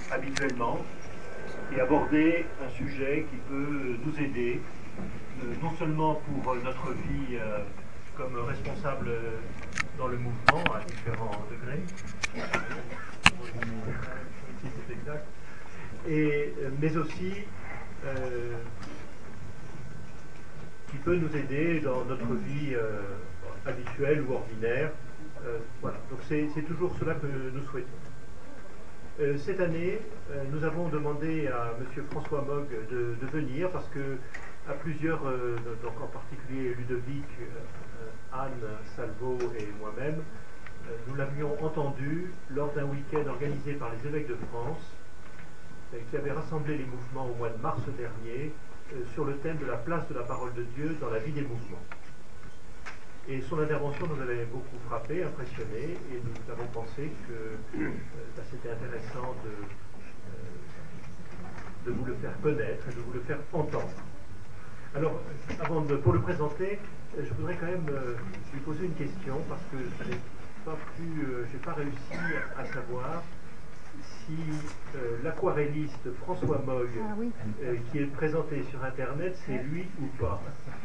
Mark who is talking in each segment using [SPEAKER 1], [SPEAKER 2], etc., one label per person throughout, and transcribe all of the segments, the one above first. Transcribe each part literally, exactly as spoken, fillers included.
[SPEAKER 1] habituellement et aborder un sujet qui peut nous aider, euh, non seulement pour notre vie euh, comme responsable dans le mouvement à différents degrés, si c'est exact, et, mais aussi euh, qui peut nous aider dans notre vie euh, habituelle ou ordinaire. Euh, voilà, donc c'est toujours cela que nous souhaitons. Euh, cette année, euh, nous avons demandé à M. François Mogg de, de venir parce que à plusieurs, euh, donc en particulier Ludovic, euh, Anne, Salvo et moi-même, euh, nous l'avions entendu lors d'un week-end organisé par les évêques de France euh, qui avait rassemblé les mouvements au mois de mars dernier euh, sur le thème de la place de la parole de Dieu dans la vie des mouvements. Et son intervention nous avait beaucoup frappé, impressionné, et nous avons pensé que euh, bah, c'était intéressant de, euh, de vous le faire connaître et de vous le faire entendre. Alors, avant de, pour le présenter, je voudrais quand même euh, lui poser une question, parce que je n'ai pas pu, euh, j'ai pas réussi à savoir si euh, l'aquarelliste François Mogg, ah, oui. euh, qui est présenté sur Internet, c'est lui ou pas.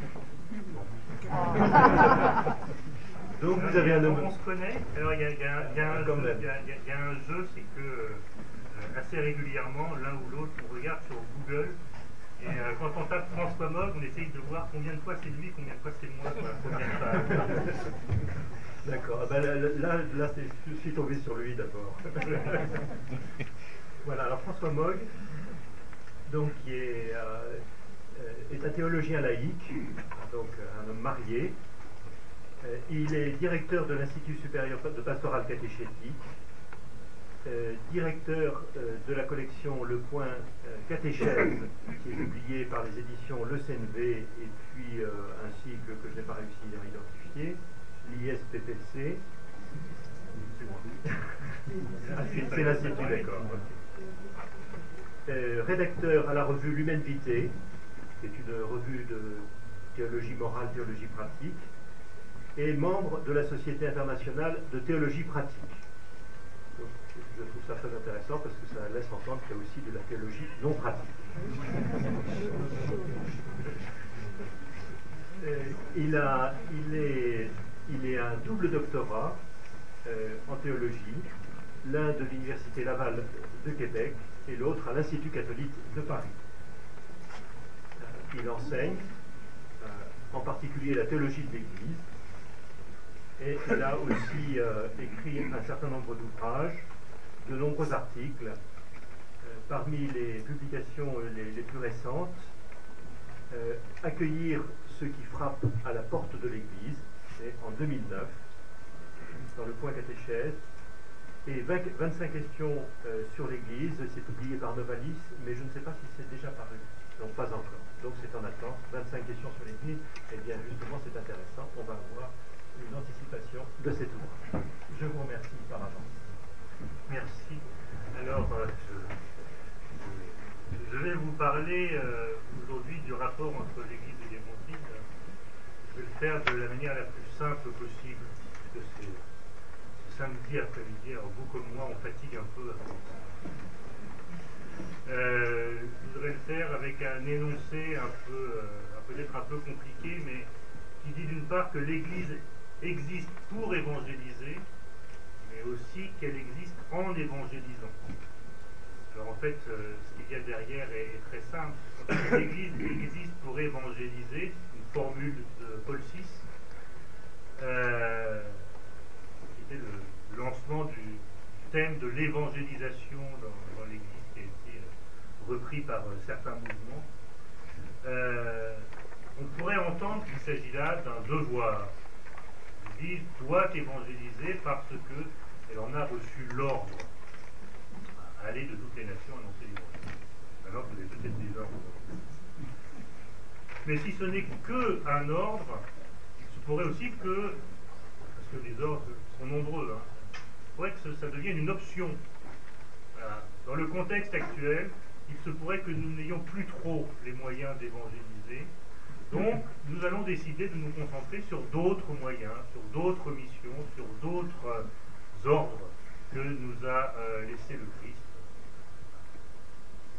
[SPEAKER 1] Donc vous avez un homme.
[SPEAKER 2] On se connaît. Alors il y a, y, a, y, a y, y a un jeu, c'est que euh, assez régulièrement, l'un ou l'autre, on regarde sur Google. Et euh, quand on tape François Mogg, on essaye de voir combien de fois c'est lui, combien de fois c'est moi. Voilà,
[SPEAKER 1] d'accord. Ben là, là, là je suis tombé sur lui d'abord. Voilà. Alors François Mogg, donc qui est euh, est un théologien laïque, donc un homme marié. Il est directeur de l'Institut supérieur de pastoral catéchétique, euh, directeur euh, de la collection Le Point euh, Catéchèse, qui est publiée par les éditions Le C N V, et puis euh, un cycle que je n'ai pas réussi à identifier, l'I S P P C. C'est l'Institut, d'accord. Euh, rédacteur à la revue L'Humaine Vitae, qui est une revue de théologie morale, théologie pratique, et membre de la Société internationale de théologie pratique. Donc, je trouve ça très intéressant parce que ça laisse entendre qu'il y a aussi de la théologie non pratique. il, a, il, est, il est un double doctorat euh, en théologie, l'un de l'Université Laval de Québec et l'autre à l'Institut catholique de Paris. Il enseigne euh, en particulier la théologie de l'Église, et il a aussi euh, écrit un certain nombre d'ouvrages, de nombreux articles. Euh, parmi les publications euh, les, les plus récentes, euh, Accueillir ceux qui frappent à la porte de l'Église, c'est en deux mille neuf, dans le Point Catéchèse, et vingt, vingt-cinq questions euh, sur l'Église, c'est publié par Novalis, mais je ne sais pas si c'est déjà paru, donc pas encore. Donc c'est en attente, vingt-cinq questions sur l'Église, et bien justement c'est intéressant, on va avoir une anticipation de cet ouvrage. Je vous remercie par avance.
[SPEAKER 2] Merci. Alors, euh, je, je vais vous parler euh, aujourd'hui du rapport entre l'Église et les montides. Je vais le faire de la manière la plus simple possible, puisque c'est samedi après-midi, alors vous comme moi, on fatigue un peu avant ça. Euh, je voudrais le faire avec un énoncé un peu, euh, peut-être un peu compliqué, mais qui dit d'une part que l'Église existe pour évangéliser, mais aussi qu'elle existe en évangélisant. Alors en fait, euh, ce qu'il y a derrière est, est très simple. L'Église existe pour évangéliser, une formule de Paul six, euh, qui était le lancement du thème de l'évangélisation dans, dans l'Église, qui a été repris par euh, certains mouvements. Euh, on pourrait entendre qu'il s'agit là d'un devoir. L'Église doit évangéliser parce qu'elle en a reçu l'ordre à aller de toutes les nations annoncer l'évangile. Maintenant, vous avez peut-être des ordres. Mais si ce n'est qu'un ordre, il se pourrait aussi que, parce que les ordres sont nombreux, hein, il pourrait que ça devienne une option. Voilà. Dans le contexte actuel, il se pourrait que nous n'ayons plus trop les moyens d'évangéliser. Donc, nous allons décider de nous concentrer sur d'autres moyens, sur d'autres missions, sur d'autres euh, ordres que nous a euh, laissé le Christ.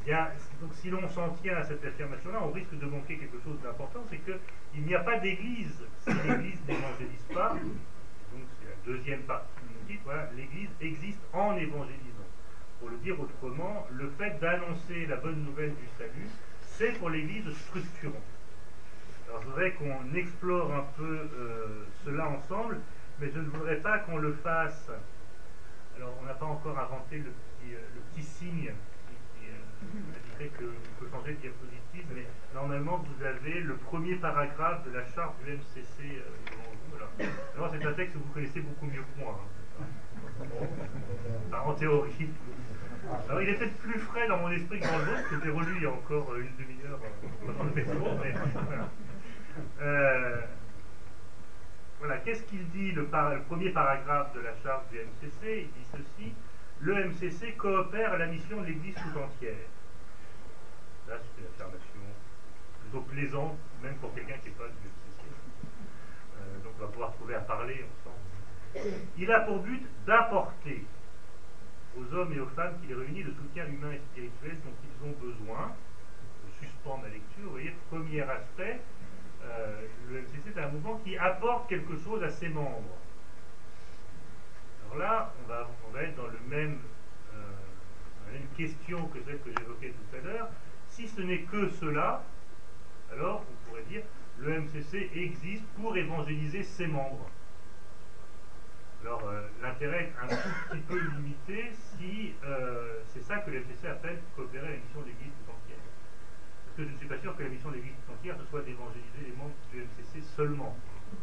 [SPEAKER 2] il y a, donc si l'on s'en tient à cette affirmation-là, on risque de manquer quelque chose d'important, c'est qu'il n'y a pas d'église si l'église n'évangélise pas. Donc c'est la deuxième partie qui nous dit, voilà, l'église existe en évangélisant. Pour le dire autrement, le fait d'annoncer la bonne nouvelle du salut, c'est pour l'église structurant. Alors je voudrais qu'on explore un peu euh, cela ensemble, mais je ne voudrais pas qu'on le fasse. Alors on n'a pas encore inventé le petit, euh, le petit signe qui, qui euh, indiquerait qu'on peut changer de diapositive, mais normalement vous avez le premier paragraphe de la charte du M C C euh, devant vous. Alors, alors c'est un texte que vous connaissez beaucoup mieux que moi, hein. Enfin, en théorie. Alors il est peut-être plus frais dans mon esprit que dans le vôtre, que j'ai relu il y a encore une demi-heure euh, dans le métro, mais voilà. Euh, voilà, qu'est-ce qu'il dit le, par, le premier paragraphe de la charte du M C C? Il dit ceci: le M C C coopère à la mission de l'Église tout entière. Là, c'est une affirmation plutôt plaisante, même pour quelqu'un qui n'est pas du M C C. Euh, donc, on va pouvoir trouver à parler ensemble. Il a pour but d'apporter aux hommes et aux femmes qu'il réunit le soutien humain et spirituel dont ils ont besoin. Je suspends ma lecture. Vous voyez, premier aspect. Euh, le M C C est un mouvement qui apporte quelque chose à ses membres. Alors là, on va, on va être dans le même, euh, la même question que celle que j'évoquais tout à l'heure. Si ce n'est que cela, alors on pourrait dire le M C C existe pour évangéliser ses membres. Alors euh, l'intérêt est un tout petit peu limité si euh, c'est ça que le M C C appelle coopérer à la mission de l'Église tout entière. Parce que je ne suis pas sûr que la mission de l'Église tout entière ce soit d'évangéliser les membres du M C C seulement.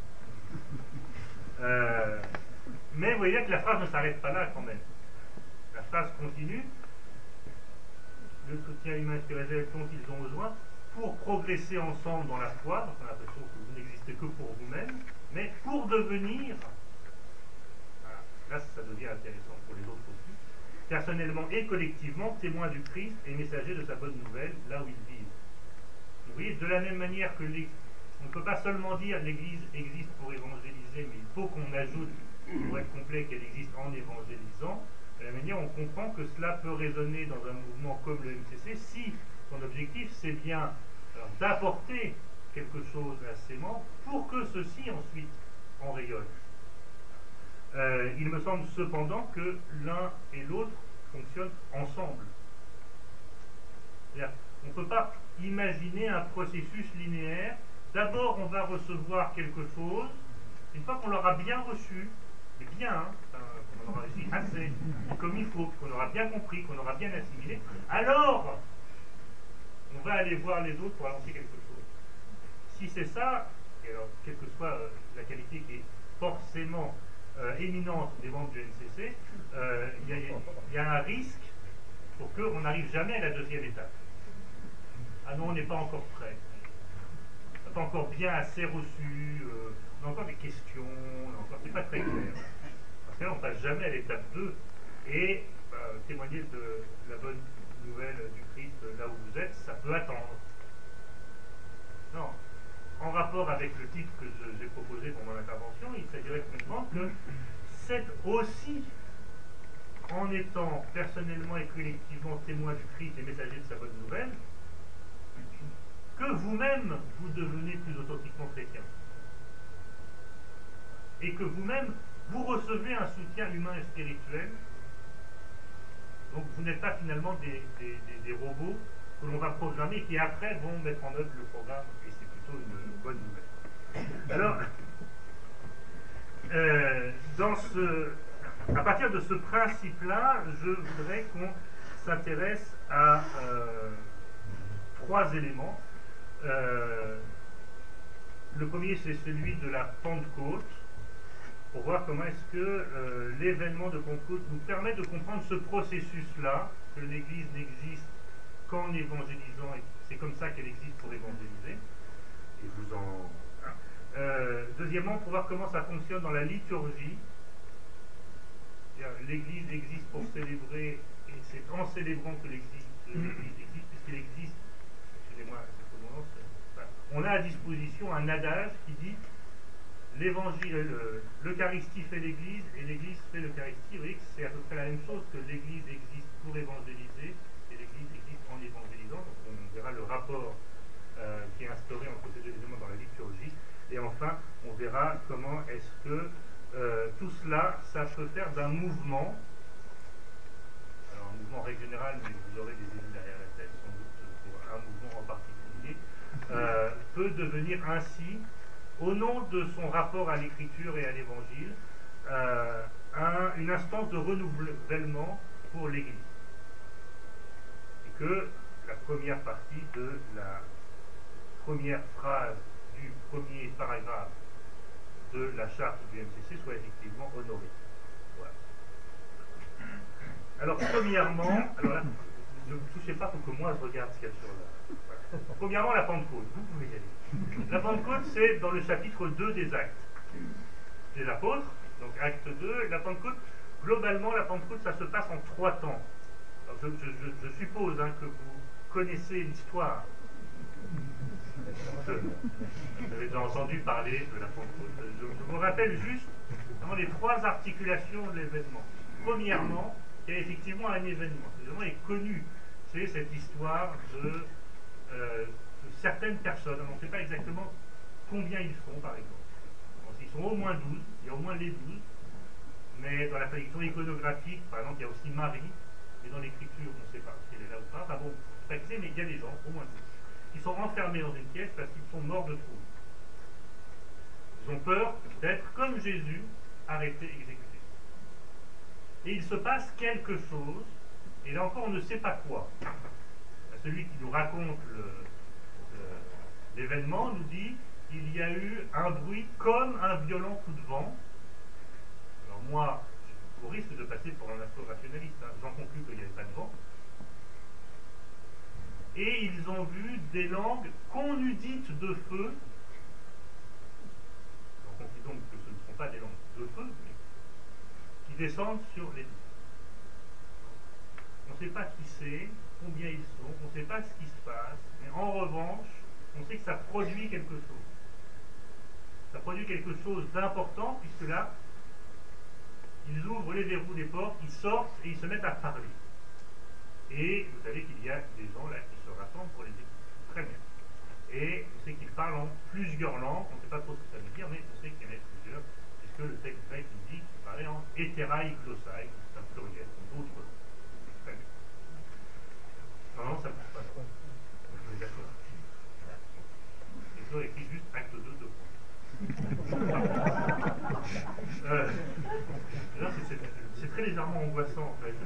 [SPEAKER 2] Euh, mais vous voyez que la phrase ne s'arrête pas là quand même. La phrase continue. Le soutien humain et spirituel dont ils ont besoin pour progresser ensemble dans la foi. Donc on a l'impression que vous n'existez que pour vous-même, mais pour devenir, voilà, là ça devient intéressant pour les autres aussi, personnellement et collectivement témoins du Christ et messagers de sa bonne nouvelle là où ils vivent. Vous voyez, de la même manière que l'Église, on ne peut pas seulement dire l'Église existe pour évangéliser, mais il faut qu'on ajoute, pour être complet, qu'elle existe en évangélisant. De la manière, on comprend que cela peut résonner dans un mouvement comme le M C C si son objectif c'est bien d'apporter quelque chose à ses membres pour que ceux-ci ensuite en rayonnent. Euh, il me semble cependant que l'un et l'autre fonctionnent ensemble. C'est-à-dire, on ne peut pas imaginer un processus linéaire. D'abord, on va recevoir quelque chose. Une fois qu'on l'aura bien reçu, et bien, hein, qu'on aura réussi assez, comme il faut, qu'on aura bien compris, qu'on aura bien assimilé, alors on va aller voir les autres pour annoncer quelque chose. Si c'est ça, et alors quelle que soit euh, la qualité qui est forcément euh, éminente des membres du M C C, il euh, y, y, y a un risque pour qu'on n'arrive jamais à la deuxième étape. Ah non, on n'est pas encore prêt. On n'a pas encore bien assez reçu, euh, on a encore des questions, encore, c'est pas très clair. Parce que là, on ne passe jamais à l'étape deux et bah, témoigner de la bonne nouvelle du Christ là où vous êtes, ça peut attendre. Non. En rapport avec le titre que j'ai proposé pour mon intervention, il s'agirait de comprendre que c'est aussi en étant personnellement et collectivement témoin du Christ et messager de sa bonne nouvelle que vous-même vous devenez plus authentiquement chrétien. Et que vous-même vous recevez un soutien humain et spirituel. Donc vous n'êtes pas finalement des, des, des, des robots que l'on va programmer et qui après vont mettre en œuvre le programme, et c'est plutôt une bonne nouvelle. Alors, euh, dans ce, à partir de ce principe-là, je voudrais qu'on s'intéresse à euh, trois éléments. Euh, le premier, c'est celui de la Pentecôte, pour voir comment est-ce que euh, l'événement de Pentecôte nous permet de comprendre ce processus-là, que l'Église n'existe qu'en évangélisant, et c'est comme ça qu'elle existe pour évangéliser. Et vous en... Euh, deuxièmement, pour voir comment ça fonctionne dans la liturgie. L'Église existe pour célébrer, et c'est en célébrant que l'Église existe, puisqu'elle existe, excusez-moi, on a à disposition un adage qui dit l'évangile, l'Eucharistie fait l'Église et l'Église fait l'Eucharistie. Vous voyez que c'est à peu près la même chose, que l'Église existe pour évangéliser et l'Église existe en évangélisant. mouvement, alors un mouvement règle générale, mais vous aurez des élus derrière la tête, sans doute pour un mouvement en particulier, euh, peut devenir ainsi, au nom de son rapport à l'écriture et à l'évangile, euh, un, une instance de renouvellement pour l'Église. Et que la première partie de la première phrase du premier paragraphe de la charte du M C C soit effectivement honorée. Voilà. Alors, premièrement, alors là, ne vous touchez pas pour que moi je regarde ce qu'il y a sur la... Voilà. Premièrement, la Pentecôte. Vous pouvez y aller. La Pentecôte, c'est dans le chapitre deux des Actes des Apôtres, donc Acte deux. La Pentecôte, globalement, la Pentecôte, ça se passe en trois temps. Alors, je, je, je, je suppose hein, que vous connaissez l'histoire. J'avais déjà entendu parler de la Pentecôte. Je, je vous rappelle juste vraiment les trois articulations de l'événement. Premièrement, il y a effectivement un événement. L'événement est connu. C'est cette histoire de, euh, de certaines personnes. On ne sait pas exactement combien ils sont, par exemple. Donc, ils sont au moins douze. Il y a au moins les douze. Mais dans la traduction iconographique, par exemple, il y a aussi Marie. Mais dans l'écriture, on ne sait pas si elle est là ou pas. Enfin bon, c'est pas que c'est, mais il y a des gens, au moins douze. Ils sont enfermés dans une pièce parce qu'ils sont morts de trouille. Ils ont peur d'être, comme Jésus, arrêtés, exécutés. Et il se passe quelque chose, et là encore on ne sait pas quoi. Celui qui nous raconte l'événement nous dit qu'il y a eu un bruit comme un violent coup de vent. Alors moi, au risque de passer pour un astro-rationaliste, hein, j'en conclus qu'il n'y avait pas de vent. Et ils ont vu des langues qu'on eût dites de feu. On conclut donc que ce ne sont pas des langues de feu, mais qui descendent sur les deux. On ne sait pas qui c'est, combien ils sont, on ne sait pas ce qui se passe, mais en revanche, on sait que ça produit quelque chose. Ça produit quelque chose d'important, puisque là, ils ouvrent les verrous des portes, ils sortent et ils se mettent à parler. Et vous savez qu'il y a des gens là qui se rassemblent pour les écouter. Très bien. Et on sait qu'ils parlent en plusieurs langues, on ne sait pas trop ce que ça veut dire, mais on sait qu'il y en a plusieurs, puisque le texte grec nous dit qu'ils parlaient en hétéraï glossai, c'est un pluriel, d'autres langues. Très bien. Non, non, ça ne passe pas. On est d'accord. Et ça écrit juste acte deux, deux points. euh, c'est très légèrement angoissant en fait.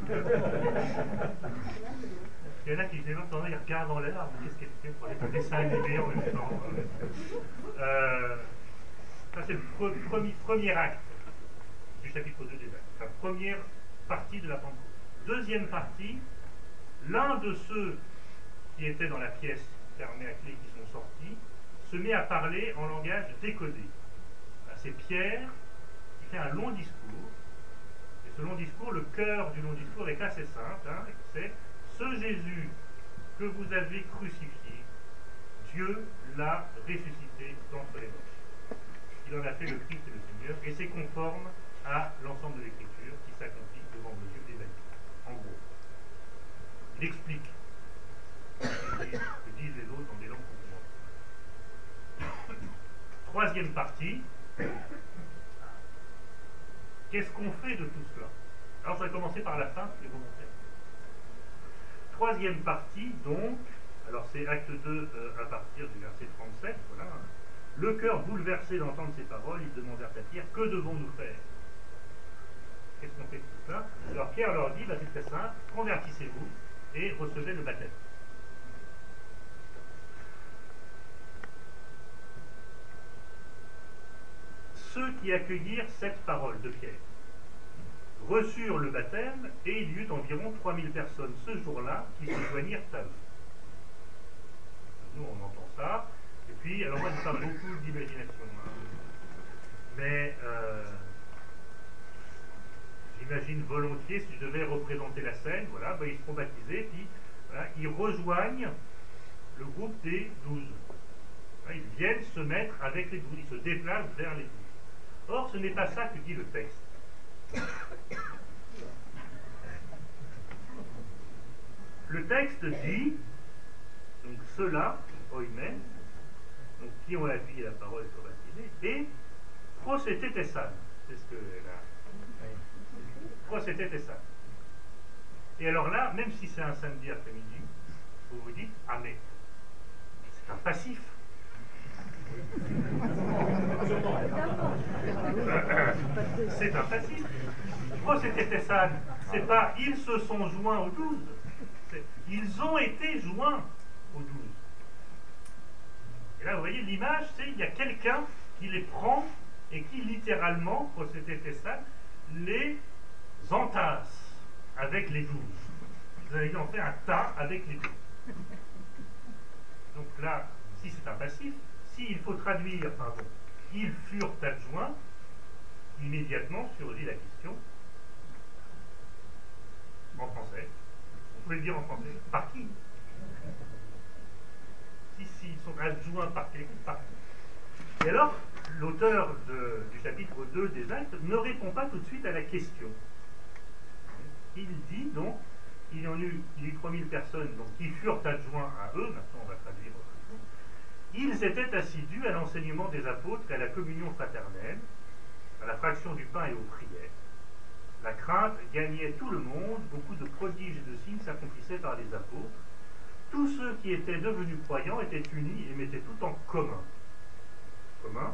[SPEAKER 2] Il y en a qui disent maintenant ils regardent dans l'air, qu'est-ce qu'elle fait pour les dessins animés en même temps. Euh, ça c'est le pre premier, premier acte du chapitre deux des Actes, la première partie de la Pentecôte. Deuxième partie, l'un de ceux qui étaient dans la pièce fermée à clé qui sont sortis se met à parler en langage décodé. C'est Pierre qui fait un long discours. Et ce long discours, le cœur du long discours est assez simple. Hein, c'est ce Jésus que vous avez crucifié, Dieu l'a ressuscité d'entre les morts. Il en a fait le Christ et le Seigneur, et c'est conforme à l'ensemble de l'Écriture qui s'accomplit devant vos yeux d'évangile. En gros, il explique ce que disent les autres dans des langues complémentaires. Troisième partie. Qu'est-ce qu'on fait de tout cela? Alors, je vais commencer par la fin, c'est volontaire. Troisième partie, donc, alors c'est acte deux euh, à partir du verset trente-sept, voilà. Le cœur bouleversé d'entendre ces paroles, ils demandèrent à Pierre, que devons-nous faire? Qu'est-ce qu'on fait de tout cela? Alors Pierre leur dit, bah, c'est très simple, convertissez-vous et recevez le baptême. Ceux qui accueillirent cette parole de Pierre reçurent le baptême, et il y eut environ trois mille personnes ce jour-là qui se joignirent à eux. Nous, on entend ça, et puis, alors moi, je n'ai pas beaucoup d'imagination, hein. mais euh, j'imagine volontiers, si je devais représenter la scène, voilà, ben, ils seront baptisés, puis voilà, ils rejoignent le groupe des douze. Ils viennent se mettre avec les douze, ils se déplacent vers les douze. Or, ce n'est pas ça que dit le texte. Le texte dit, donc ceux-là, oimen, donc qui ont la vie et la parole sont baptisés, et prosététessan, c'est ce que la, Procédé ça. Et alors là, même si c'est un samedi après-midi, vous vous dites, ah mais c'est un passif. C'est un passif. Procédé ça, c'est pas ils se sont joints au douze, ils ont été joints au douze. Et là, vous voyez, l'image, c'est il y a quelqu'un qui les prend et qui littéralement, procédé ça, les entasse avec les douze. Vous avez en fait un tas avec les douze. Donc là, si c'est un passif, s'il faut traduire, pardon, ils furent adjoints, immédiatement surgit la question, en français, vous pouvez le dire en français, par qui? Si, si, ils sont adjoints par quelqu'un, par qui? Et alors, l'auteur du chapitre deux des Actes ne répond pas tout de suite à la question. Il dit donc, il y en eut, il y eut trois mille personnes donc, qui furent adjoints à eux, maintenant on va traduire, ils étaient assidus à l'enseignement des apôtres et à la communion fraternelle, à la fraction du pain et aux prières. La crainte gagnait tout le monde, beaucoup de prodiges et de signes s'accomplissaient par les apôtres. Tous ceux qui étaient devenus croyants étaient unis et mettaient tout en commun. Commun,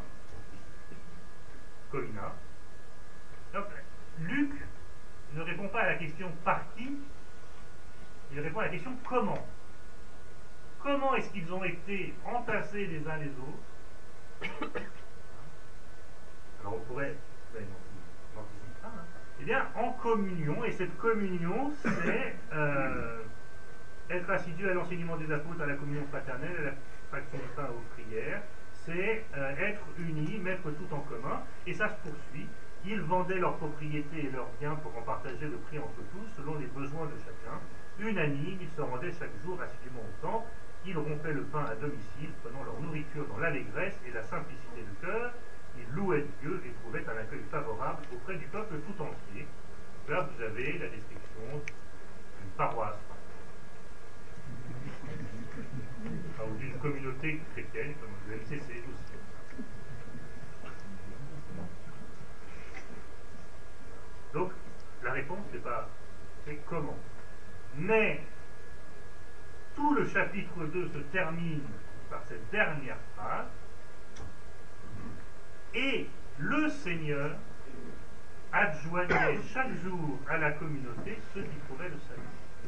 [SPEAKER 2] Koina. Donc, Luc ne répond pas à la question par qui, il répond à la question comment. Comment est-ce qu'ils ont été entassés les uns les autres? Alors on pourrait, ben non, n'anticipe pas, hein. Eh bien en communion, et cette communion c'est euh, être assidu à l'enseignement des apôtres, à la communion fraternelle, à la fraction du pain aux prières, c'est euh, être unis, mettre tout en commun, et ça se poursuit. Ils vendaient leurs propriétés et leurs biens pour en partager le prix entre tous, selon les besoins de chacun. Unanimes, ils se rendaient chaque jour assidûment au temple. Ils rompaient le pain à domicile, prenant leur nourriture dans l'allégresse et la simplicité de cœur. Ils louaient Dieu et trouvaient un accueil favorable auprès du peuple tout entier. Là, vous avez la description d'une paroisse, ou d'une communauté chrétienne, comme le M C C aussi. Donc, la réponse, c'est pas c'est comment. Mais tout le chapitre deux se termine par cette dernière phrase. Et le Seigneur adjoignait chaque jour à la communauté ceux qui trouvaient le salut.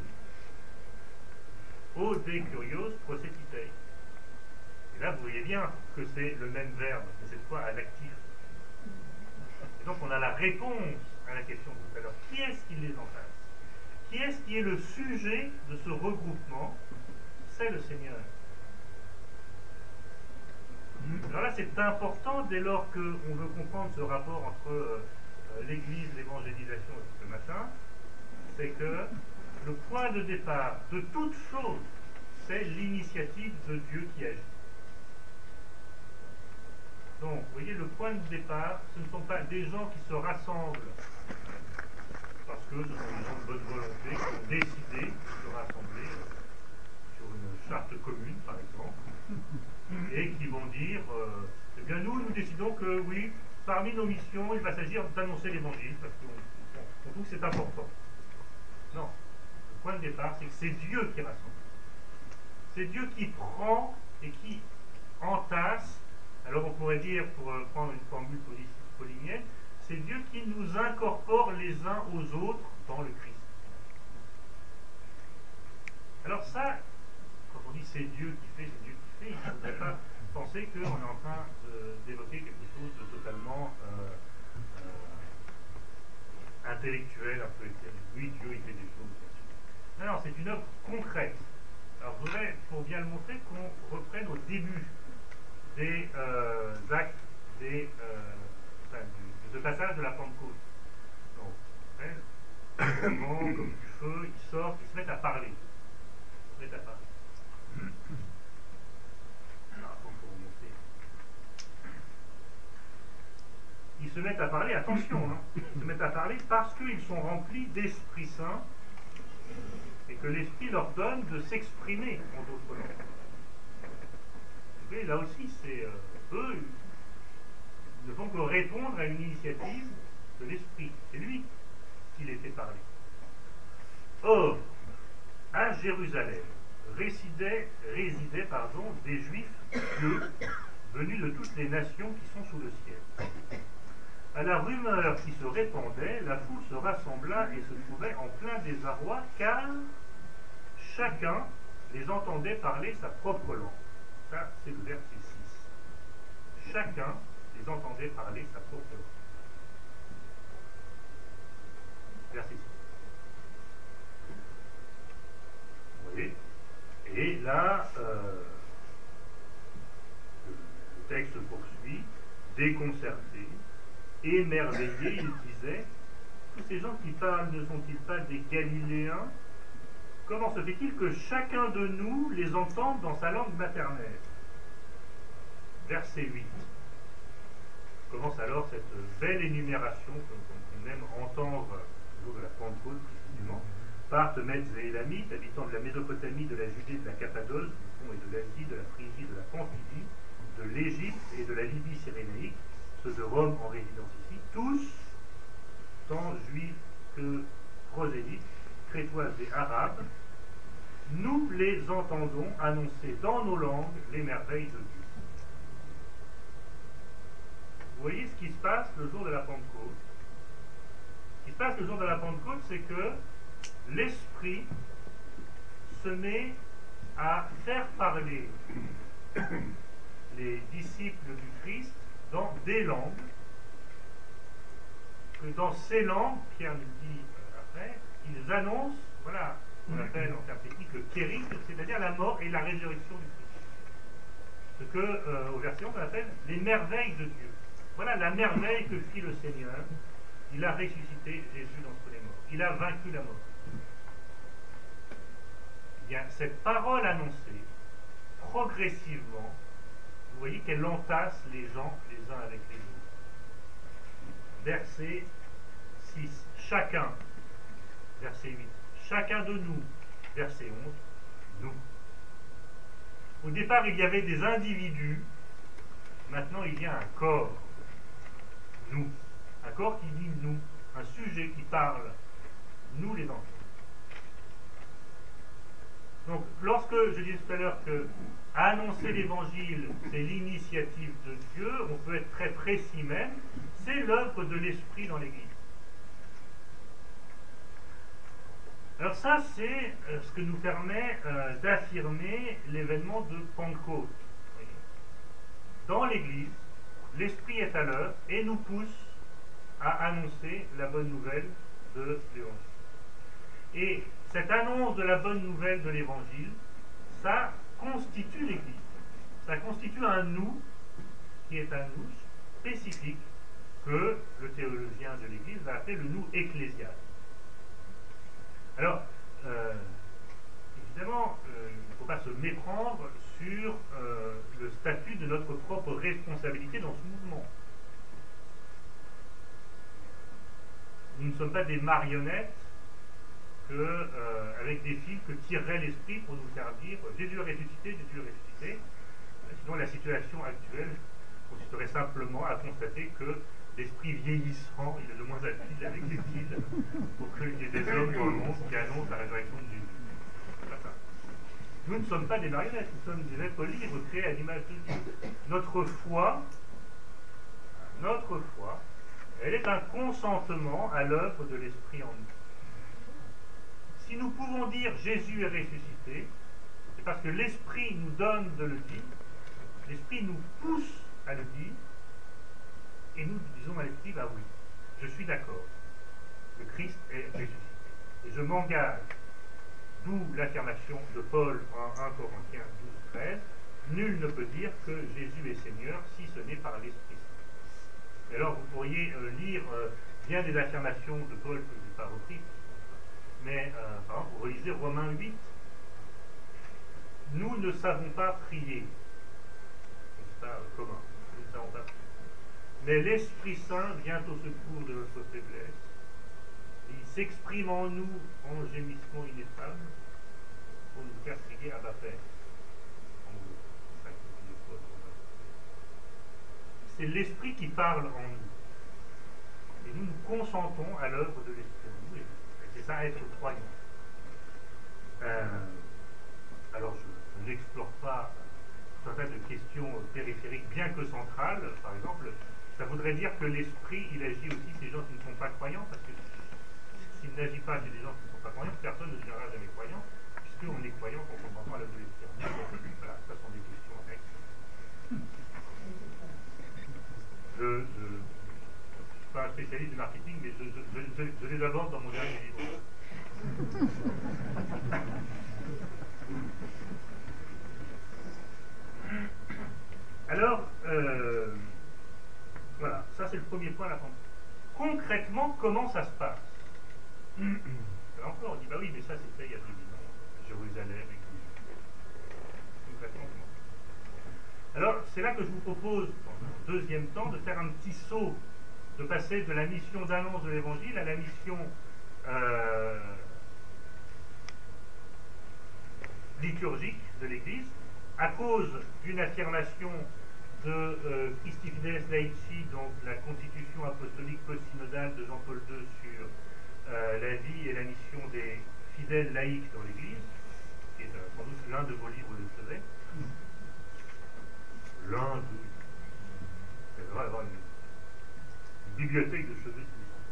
[SPEAKER 2] O de curios procetitei. Et là, vous voyez bien que c'est le même verbe, mais cette fois à l'actif. Et donc, on a la réponse à la question de tout à l'heure. Qui est-ce qui les entasse? Qui est-ce qui est le sujet de ce regroupement? C'est le Seigneur. Alors là, c'est important dès lors qu'on veut comprendre ce rapport entre euh, l'Église, l'évangélisation et tout ce machin, c'est que le point de départ de toute chose, c'est l'initiative de Dieu qui agit. Donc, vous voyez, le point de départ, ce ne sont pas des gens qui se rassemblent parce que ce sont des gens de bonne volonté qui ont décidé de se rassembler sur une charte commune, par exemple, et qui vont dire, euh, eh bien nous, nous décidons que oui, parmi nos missions, il va s'agir d'annoncer l'évangile, parce qu'on trouve que c'est important. Non. Le point de départ, c'est que c'est Dieu qui rassemble. C'est Dieu qui prend et qui entasse. Alors on pourrait dire, pour euh, prendre une formule paulinienne, c'est Dieu qui nous incorpore les uns aux autres dans le Christ. Alors ça, quand on dit c'est Dieu qui fait, c'est Dieu qui fait, il ne faudrait pas penser qu'on est en train d'évoquer quelque chose de totalement euh, euh, intellectuel, un peu éthéré. Oui, Dieu il fait des choses, bien sûr. Non, non, c'est une œuvre concrète. Alors je voudrais, pour bien le montrer, qu'on reprenne au début des euh, actes, des, euh, enfin, du, de ce passage de la Pentecôte. Donc, hein, comme du feu, ils sortent, ils se mettent à parler. Ils se mettent à parler. Alors, pour vous montrer. Ils se mettent à parler, attention, hein, ils se mettent à parler parce qu'ils sont remplis d'Esprit Saint et que l'Esprit leur donne de s'exprimer en d'autres langues. Vous voyez, là aussi, c'est euh, eux, ils ne font que répondre à une initiative de l'Esprit. C'est lui qu'il était parlé. Or, à Jérusalem, résidaient, résidaient pardon, des Juifs pieux venus de toutes les nations qui sont sous le ciel. À la rumeur qui se répandait, la foule se rassembla et se trouvait en plein désarroi, car chacun les entendait parler sa propre langue. Ça, c'est le verset six. Chacun les entendait parler sa propre langue. Verset six. Vous voyez? Et là, euh, le texte poursuit, déconcerté, émerveillé, il disait, tous ces gens qui parlent ne sont-ils pas des Galiléens? Comment se fait-il que chacun de nous les entende dans sa langue maternelle? Verset huit. Commence alors cette belle énumération qu'on aime entendre au jour de la Pentecôte précisément. Parthes, Mèdes et Élamites, habitants de la Mésopotamie, de la Judée, de la Cappadoce, du Pont et de l'Asie, de la Phrygie, de la Pamphylie, de l'Égypte et de la Libye cyrénaïque, ceux de Rome en résidence ici, tous, tant juifs que prosélytes, crétois et arabes, nous les entendons annoncer dans nos langues les merveilles de Dieu. Vous voyez ce qui se passe le jour de la Pentecôte? Ce qui se passe le jour de la Pentecôte, c'est que l'Esprit se met à faire parler les disciples du Christ dans des langues, que dans ces langues, Pierre nous dit après, ils annoncent, voilà, ce qu'on appelle en termes techniques le kérim, c'est-à-dire la mort et la résurrection du Christ. Ce que, euh, au verset onze, on appelle les merveilles de Dieu. Voilà la merveille que fit le Seigneur. Il a ressuscité Jésus d'entre les morts. Il a vaincu la mort. Eh bien, cette parole annoncée, progressivement, vous voyez qu'elle entasse les gens les uns avec les autres. Verset six. Chacun. Verset huit. Chacun de nous. Verset onze. Nous. Au départ, il y avait des individus. Maintenant, il y a un corps. Nous. Un corps qui dit nous. Un sujet qui parle. Nous, les enfants. Donc, lorsque je disais tout à l'heure que annoncer l'évangile, c'est l'initiative de Dieu, on peut être très précis même, c'est l'œuvre de l'Esprit dans l'Église. Alors ça, c'est euh, ce que nous permet euh, d'affirmer l'événement de Pentecôte. Dans l'Église, l'Esprit est à l'œuvre et nous pousse à annoncer la bonne nouvelle de l'Évangile. Et cette annonce de la bonne nouvelle de l'Évangile, ça constitue l'Église. Ça constitue un nous qui est un nous spécifique que le théologien de l'Église va appeler le nous ecclésial. Alors, euh, évidemment, euh, il ne faut pas se méprendre sur euh, le statut de notre propre responsabilité dans ce mouvement. Nous ne sommes pas des marionnettes que, euh, avec des fils que tirerait l'esprit pour nous faire dire Jésus est ressuscité, Jésus est ressuscité. Sinon, la situation actuelle consisterait simplement à constater que l'esprit vieillissant, il est de moins habile avec les fils pour qu'il y ait des hommes dans le monde qui annoncent la résurrection de Jésus. C'est pas ça. Nous ne sommes pas des marionnettes, nous sommes des êtres libres créés à l'image de Dieu. Notre foi, notre foi, elle est un consentement à l'œuvre de l'esprit en nous. Si nous pouvons dire Jésus est ressuscité, c'est parce que l'Esprit nous donne de le dire, l'Esprit nous pousse à le dire, et nous disons à l'Esprit, bah oui, je suis d'accord, le Christ est ressuscité. Et je m'engage, d'où l'affirmation de Paul en un Corinthiens douze treize, nul ne peut dire que Jésus est Seigneur si ce n'est par l'Esprit Saint. Et alors vous pourriez euh, lire euh, bien des affirmations de Paul que je n'ai pas reprises, mais euh, par exemple, vous relisez Romains huit. Nous ne savons pas prier. C'est pas euh, commun. Nous ne savons pas prier. Mais l'Esprit Saint vient au secours de notre faiblesse. Et il s'exprime en nous en gémissement ineffable pour nous faire crier à bas Père. En gros, c'est ça qui dit Paul. C'est l'Esprit qui parle en nous. Et nous nous consentons à l'œuvre de l'Esprit. C'est ça, être croyant. Euh, alors, je, je n'explore pas tout un tas de questions périphériques, bien que centrales. Par exemple, ça voudrait dire que l'esprit, il agit aussi chez les gens qui ne sont pas croyants, parce que s'il n'agit pas chez des gens qui ne sont pas croyants, personne ne deviendra jamais croyant, puisqu'on est croyant en consentant à l'œuvre de l'esprit. Voilà, ça sont des questions annexes. Je ne suis pas un spécialiste du marketing, mais je, je, je, je les aborde dans mon dernier livre. Alors, euh, voilà, ça c'est le premier point à la fin. Concrètement, comment ça se passe? Alors encore, on dit, bah oui, mais ça c'est fait il y a deux mille ans, Jérusalem, et concrètement, comment? Alors, c'est là que je vous propose, dans un deuxième temps, de faire un petit saut, de passer de la mission d'annonce de l'Évangile à la mission euh, liturgique de l'Église, à cause d'une affirmation de euh, Christi Fideles Laici, donc la constitution apostolique post-synodale de Jean-Paul deux sur euh, la vie et la mission des fidèles laïcs dans l'Église, qui est euh, sans doute l'un de vos livres de chevet. L'un de... Il devrait avoir une, une bibliothèque de chevet.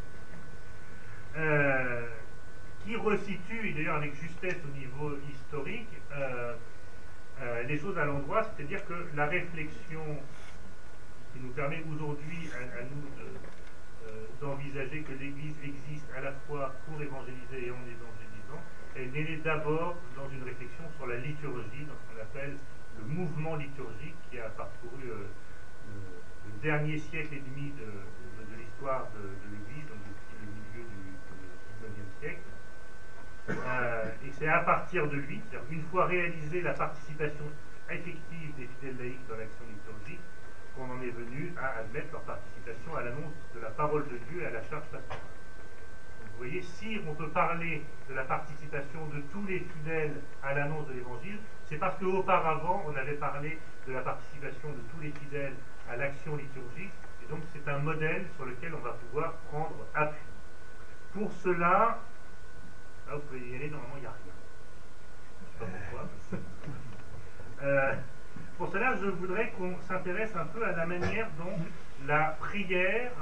[SPEAKER 2] Euh, qui resitue, et d'ailleurs avec justesse au niveau historique, euh, euh, les choses à l'endroit, c'est-à-dire que la réflexion qui nous permet aujourd'hui à, à nous de, euh, d'envisager que l'Église existe à la fois pour évangéliser et en évangélisant, elle est née d'abord dans une réflexion sur la liturgie, dans ce qu'on appelle le mouvement liturgique qui a parcouru euh, le, le dernier siècle et demi de, de, de l'histoire de, de l'Église, donc depuis le milieu du dix-neuvième siècle. Euh, et c'est à partir de lui, c'est-à-dire une fois réalisée la participation effective des fidèles laïcs dans l'action liturgique, qu'on en est venu à admettre leur participation à l'annonce de la parole de Dieu et à la charge pastorale. Donc vous voyez, si on peut parler de la participation de tous les fidèles à l'annonce de l'Évangile, c'est parce qu'auparavant, on avait parlé de la participation de tous les fidèles à l'action liturgique, et donc c'est un modèle sur lequel on va pouvoir prendre appui. Pour cela, là vous pouvez y aller, normalement il n'y a rien. Je ne sais pas pourquoi. euh, pour cela, je voudrais qu'on s'intéresse un peu à la manière dont la prière,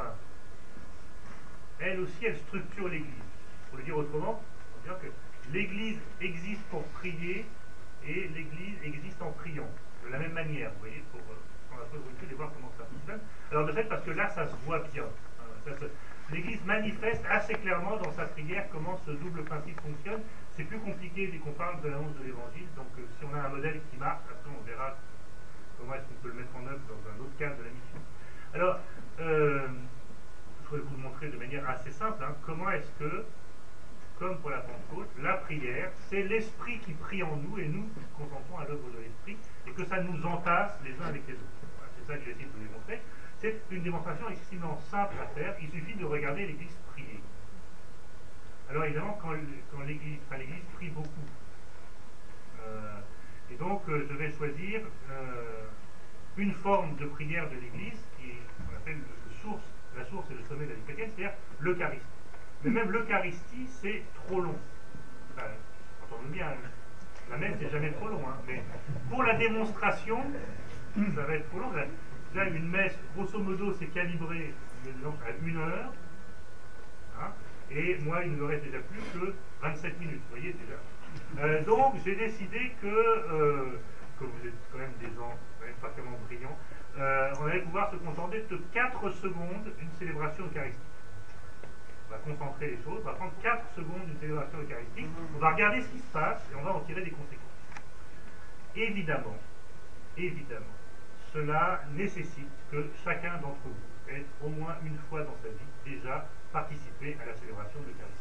[SPEAKER 2] elle aussi, elle structure l'Église. Pour le dire autrement, on va dire que l'Église existe pour prier et l'Église existe en priant. De la même manière, vous voyez, pour prendre un peu de recul et voir comment ça fonctionne. Alors de fait, parce que là, ça se voit bien. Ça se... L'Église manifeste assez clairement dans sa prière comment ce double principe fonctionne. C'est plus compliqué dès qu'on parle de l'annonce de l'Évangile. Donc euh, si on a un modèle qui marche, après on verra comment est-ce qu'on peut le mettre en œuvre dans un autre cadre de la mission. Alors, euh, je voudrais vous le montrer de manière assez simple. Hein, comment est-ce que, comme pour la Pentecôte, la prière, c'est l'Esprit qui prie en nous et nous qui consentons à l'œuvre de l'Esprit et que ça nous entasse les uns avec les autres. Voilà, c'est ça que j'ai essayé de vous démontrer. C'est une démonstration extrêmement simple à faire. Il suffit de regarder l'Église prier. Alors évidemment, quand, quand l'Église, enfin, l'Église prie beaucoup. Euh, et donc, euh, je vais choisir euh, une forme de prière de l'Église qui qu'on appelle le, le source, la source et le sommet de la vie chrétienne, c'est-à-dire l'Eucharistie. Mais même l'Eucharistie, c'est trop long. Enfin, entendons bien, la messe n'est jamais trop long, hein, mais pour la démonstration, ça va être trop long. Là, une messe, grosso modo, c'est calibré à une heure. Hein, et moi, il ne me reste déjà plus que vingt-sept minutes, vous voyez déjà. Euh, donc, j'ai décidé que, euh, que vous êtes quand même des gens quand même particulièrement brillants, euh, on allait pouvoir se contenter de quatre secondes d'une célébration eucharistique. On va concentrer les choses, on va prendre quatre secondes d'une célébration eucharistique, on va regarder ce qui se passe et on va en tirer des conséquences. Évidemment, évidemment, cela nécessite que chacun d'entre vous ait au moins une fois dans sa vie déjà participé à la célébration de l'Eucharistie.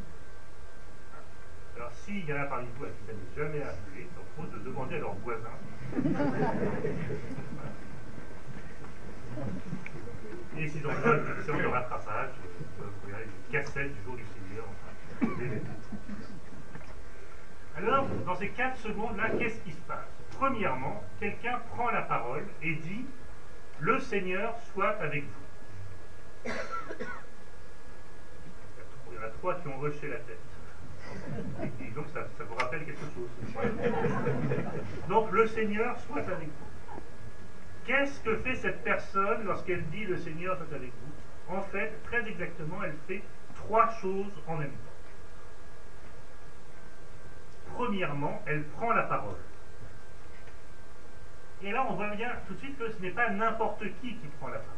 [SPEAKER 2] Alors s'il y en a parmi vous à qui ça n'est jamais arrivé, il faut de demander à leurs voisins. Et s'ils ont besoin d'une séance de rattrapage, vous regardez une cassette du jour du Seigneur. Enfin, alors, dans ces quatre secondes-là, qu'est-ce qui se passe? Premièrement, quelqu'un prend la parole et dit « Le Seigneur soit avec vous ». Il y en a trois qui ont hoché la tête. Et disons que ça, ça vous rappelle quelque chose. Donc le Seigneur soit avec vous. Qu'est-ce que fait cette personne lorsqu'elle dit le Seigneur soit avec vous? En fait, très exactement, elle fait trois choses en même temps. Premièrement, elle prend la parole. Et là, on voit bien tout de suite que ce n'est pas n'importe qui qui prend la parole.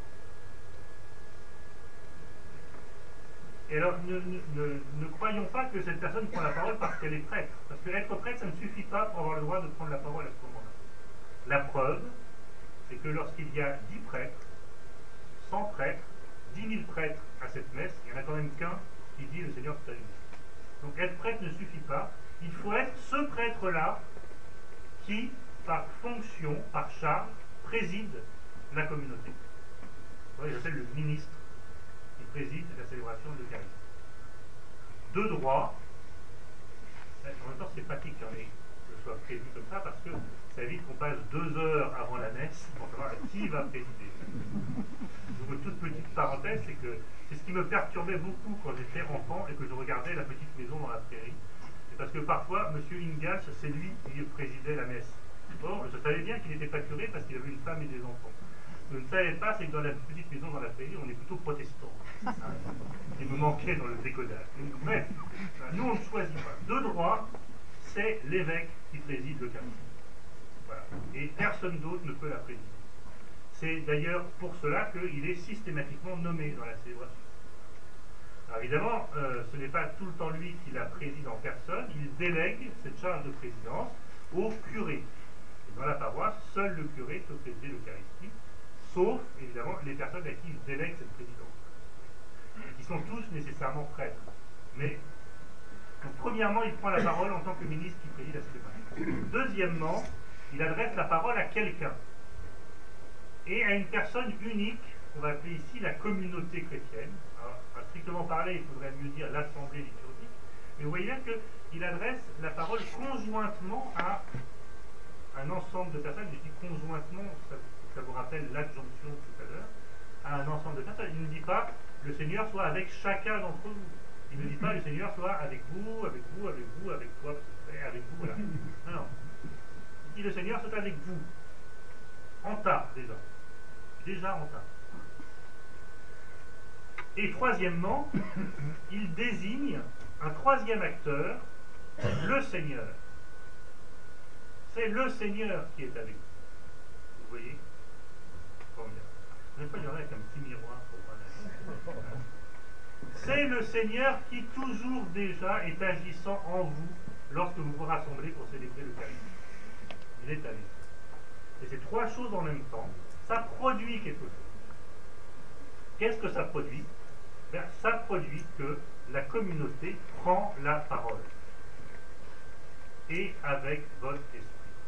[SPEAKER 2] Et alors, ne, ne, ne croyons pas que cette personne prend la parole parce qu'elle est prêtre. Parce qu'être prêtre, ça ne suffit pas pour avoir le droit de prendre la parole à ce moment-là. La preuve, c'est que lorsqu'il y a dix prêtres, cent prêtres, dix mille prêtres à cette messe, il n'y en a quand même qu'un qui dit le Seigneur est avec nous. Donc être prêtre ne suffit pas. Il faut être ce prêtre-là qui, par fonction, par charge, préside la communauté. Il s'appelle le ministre qui préside la célébration de l'Eucharistie. De droit, en même temps c'est pratique hein, mais que ce soit prévu comme ça parce que ça évite qu'on passe deux heures avant la messe pour savoir qui va présider. Donc, une toute petite parenthèse, c'est que c'est ce qui me perturbait beaucoup quand j'étais enfant et que je regardais la petite maison dans la prairie. C'est parce que parfois, M. Ingalls, c'est lui qui présidait la messe. Or, je savais bien qu'il n'était pas curé parce qu'il avait une femme et des enfants. Ce que je ne savais pas, c'est que dans la petite maison dans la prairie, on est plutôt protestants. Hein. Il me manquait dans le décodage. Donc, bref, nous on ne choisit pas. De droit, c'est l'évêque qui préside l'Eucharistie. Voilà. Et personne d'autre ne peut la présider. C'est d'ailleurs pour cela qu'il est systématiquement nommé dans la célébration. Alors évidemment, euh, ce n'est pas tout le temps lui qui la préside en personne, il délègue cette charge de présidence au curé. Et dans la paroisse, seul le curé peut présider l'Eucharistie, sauf évidemment les personnes à qui il délègue cette présidence, qui sont tous nécessairement prêtres. Mais donc, premièrement, il prend la parole en tant que ministre qui préside la célébration. Deuxièmement, il adresse la parole à quelqu'un et à une personne unique, qu'on va appeler ici la communauté chrétienne. Alors, à strictement parler, il faudrait mieux dire l'assemblée liturgique, mais vous voyez bien qu'il adresse la parole conjointement à un ensemble de personnes. Je dis conjointement, ça, ça vous rappelle l'adjonction tout à l'heure, à un ensemble de personnes. Il ne dit pas le Seigneur soit avec chacun d'entre vous. Il ne dit pas le Seigneur soit avec vous, avec vous, avec vous, avec toi, avec vous, voilà. Non, non. Il dit le Seigneur soit avec vous. En tas, déjà. Déjà en tas. Et troisièmement, il désigne un troisième acteur, le Seigneur. C'est le Seigneur qui est avec vous. Vous voyez? Formidable. Vous n'avez pas dire avec un petit miroir pour voir la... C'est le Seigneur qui toujours déjà est agissant en vous lorsque vous vous rassemblez pour célébrer l'Eucharistie. Il est avec vous. Et ces trois choses en même temps, ça produit quelque chose. Qu'est-ce que ça produit? Bien, ça produit que la communauté prend la parole. Et avec votre esprit.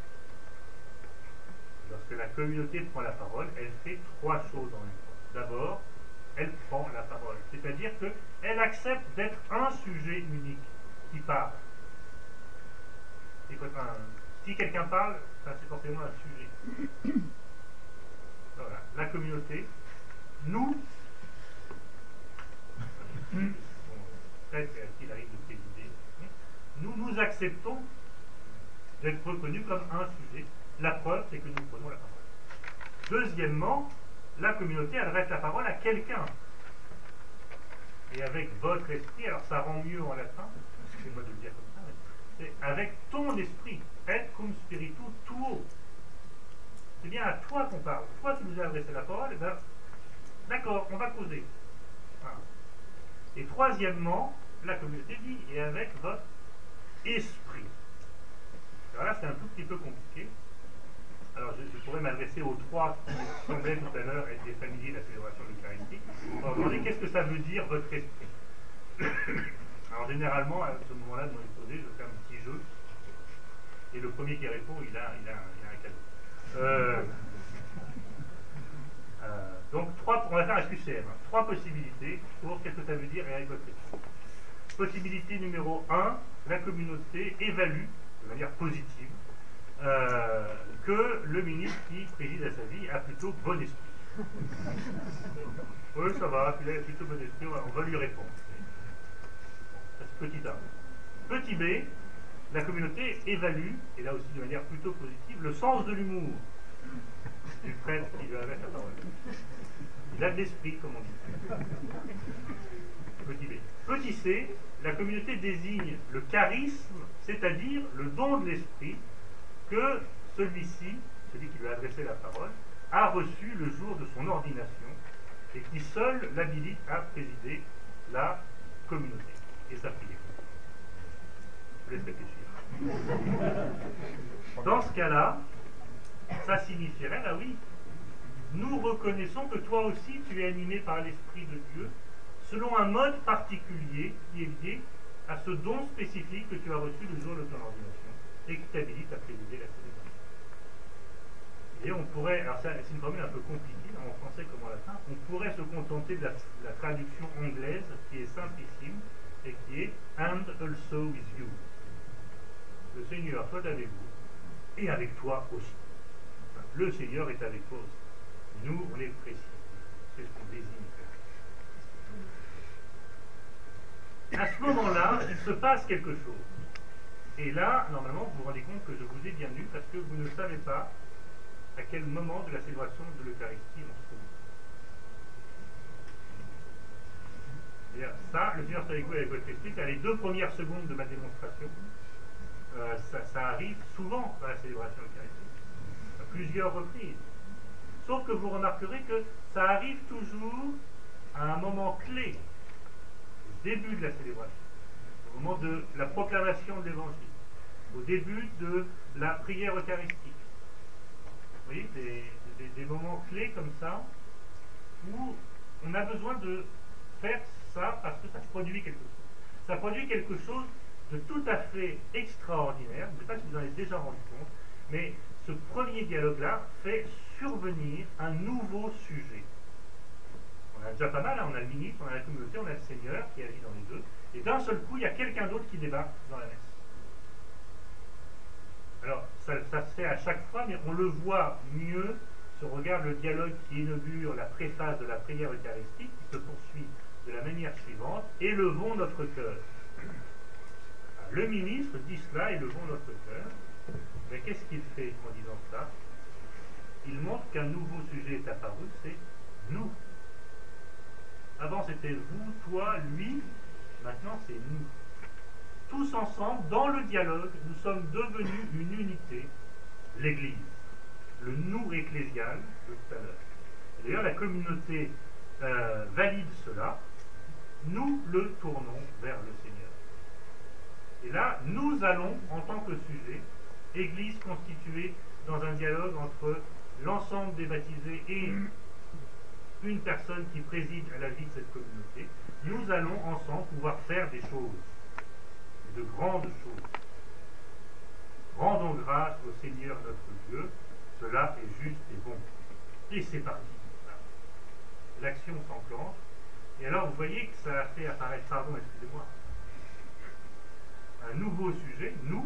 [SPEAKER 2] Lorsque la communauté prend la parole, elle fait trois choses en même temps. D'abord, elle prend la parole. C'est-à-dire qu'elle accepte d'être un sujet unique qui parle. Un, si quelqu'un parle, ça c'est forcément un sujet. Voilà. La communauté, nous, peut-être qu'il arrive de présider, nous nous acceptons d'être reconnus comme un sujet. La preuve, c'est que nous prenons la parole. Deuxièmement, la communauté adresse la parole à quelqu'un. Et avec votre esprit, alors ça rend mieux en latin, excusez-moi de le dire comme ça, mais c'est avec ton esprit, et cum spiritu tuo. C'est bien à toi qu'on parle. Toi qui nous as adressé la parole, ben, d'accord, on va causer. Voilà. Et troisièmement, la communauté dit, et avec votre esprit. Alors là, c'est un tout petit peu compliqué. Alors, je, je pourrais m'adresser aux trois qui semblaient tout à l'heure être des familiers de la célébration de l'Eucharistie. On va demander qu'est-ce que ça veut dire votre esprit. Alors, généralement, à ce moment-là, de mon exposé, je fais un petit jeu. Et le premier qui répond, il a, il a, il a un cadeau. Euh, euh, donc, trois, on va faire un Q C M. Hein, trois possibilités pour qu'est-ce que ça veut dire et avec votre esprit. Possibilité numéro un, la communauté évalue de manière positive euh, que le ministre qui préside à sa vie a plutôt bon esprit. Oui, ça va, il a plutôt bon esprit, on va lui répondre. petit a. Petit b, la communauté évalue, et là aussi de manière plutôt positive, le sens de l'humour du prêtre qui lui adresse la parole. Il a de l'esprit, comme on dit. Petit b. Petit c, la communauté désigne le charisme, c'est-à-dire le don de l'esprit que celui-ci, celui qui lui a adressé la parole, a reçu le jour de son ordination et qui seul l'habilite à présider la communauté et sa prière. Je vous laisse réfléchir. Dans ce cas-là, ça signifierait, là oui, nous reconnaissons que toi aussi tu es animé par l'Esprit de Dieu selon un mode particulier qui est lié à ce don spécifique que tu as reçu le jour de ton ordination et qui t'habilite à présider la célébration. Et on pourrait, alors ça, c'est une formule un peu compliquée en français comme en latin, on pourrait se contenter de la, la traduction anglaise qui est simplissime et qui est « and also with you ». Le Seigneur soit avec vous et avec toi aussi. Le Seigneur est avec toi aussi. Nous, on est précis. C'est ce qu'on désigne. À ce moment-là, il se passe quelque chose. Et là, normalement, vous vous rendez compte que je vous ai bien lu parce que vous ne savez pas à quel moment de la célébration de l'Eucharistie on se trouve. C'est-à-dire, ça, le Seigneur soit avec vous et avec votre esprit, c'est les deux premières secondes de ma démonstration. Euh, ça, ça arrive souvent dans la célébration eucharistique, à plusieurs reprises. Sauf que vous remarquerez que ça arrive toujours à un moment clé, au début de la célébration, au moment de la proclamation de l'Évangile, au début de la prière eucharistique. Vous voyez, des, des, des moments clés comme ça, où on a besoin de faire ça parce que ça produit quelque chose. Ça produit quelque chose de tout à fait extraordinaire. Je ne sais pas si vous en avez déjà rendu compte, mais ce premier dialogue-là fait survenir un nouveau sujet. On a déjà pas mal, hein, on a le ministre, on a la communauté, on a le Seigneur qui agit dans les deux, et d'un seul coup, il y a quelqu'un d'autre qui débarque dans la messe. Alors, ça, ça se fait à chaque fois, mais on le voit mieux si on regarde le dialogue qui inaugure la préface de la prière eucharistique, qui se poursuit de la manière suivante: élevons notre cœur. Le ministre dit cela, élevons notre cœur. Mais qu'est-ce qu'il fait en disant cela? Il montre qu'un nouveau sujet est apparu, c'est nous. Avant c'était vous, toi, lui, maintenant c'est nous. Tous ensemble, dans le dialogue, nous sommes devenus une unité, l'Église, le nous ecclésial de tout à l'heure. D'ailleurs, la communauté euh, valide cela, nous le tournons vers le Seigneur. Et là, nous allons, en tant que sujet, Église constituée dans un dialogue entre l'ensemble des baptisés et une personne qui préside à la vie de cette communauté, nous allons ensemble pouvoir faire des choses, de grandes choses. Rendons grâce au Seigneur notre Dieu, cela est juste et bon. Et c'est parti. L'action s'enclenche. Et alors vous voyez que ça a fait apparaître, pardon, excusez-moi, un nouveau sujet, nous.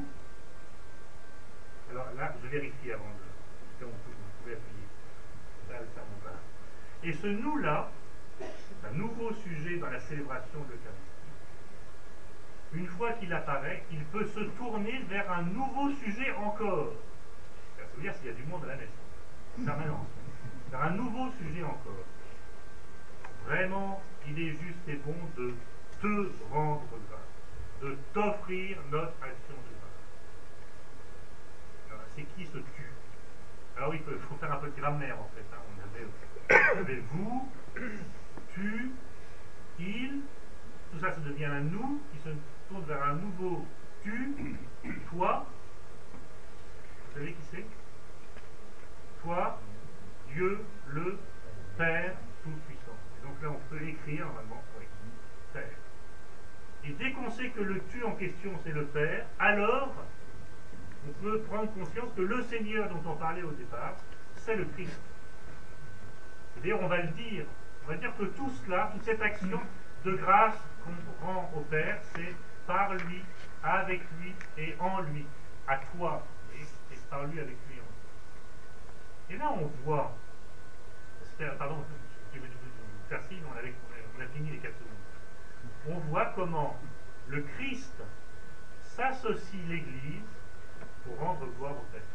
[SPEAKER 2] Alors là, je vérifie avant de... Vous pouvez appuyer. Là, le sermon va. Et ce nous-là, un nouveau sujet dans la célébration de l'Eucharistie, une fois qu'il apparaît, il peut se tourner vers un nouveau sujet encore. Ça veut dire s'il y a du monde à la messe, en permanence. Vers un nouveau sujet encore. Vraiment, il est juste et bon de te rendre grâce, de t'offrir notre action de grâce. C'est qui se tue? Alors il faut, faut faire un peu de grammaire en fait. Hein. On, avait, on avait vous, tu, il, tout ça, ça devient un nous qui se tourne vers un nouveau tu, toi. Vous savez qui c'est? Toi, Dieu, le Père Tout-Puissant. Et donc là on peut écrire normalement, oui, Père. Et dès qu'on sait que le tu en question c'est le Père, alors on peut prendre conscience que le Seigneur dont on parlait au départ, c'est le Christ. D'ailleurs, on va le dire, on va dire que tout cela, toute cette action de grâce qu'on rend au Père, c'est par lui, avec lui et en lui, à toi, et, et par lui, avec lui en lui. Et là, on voit, pardon, je vais vous faire signe, on, avait, on a fini les quatre secondes. On voit comment le Christ s'associe l'Église pour rendre gloire au Père.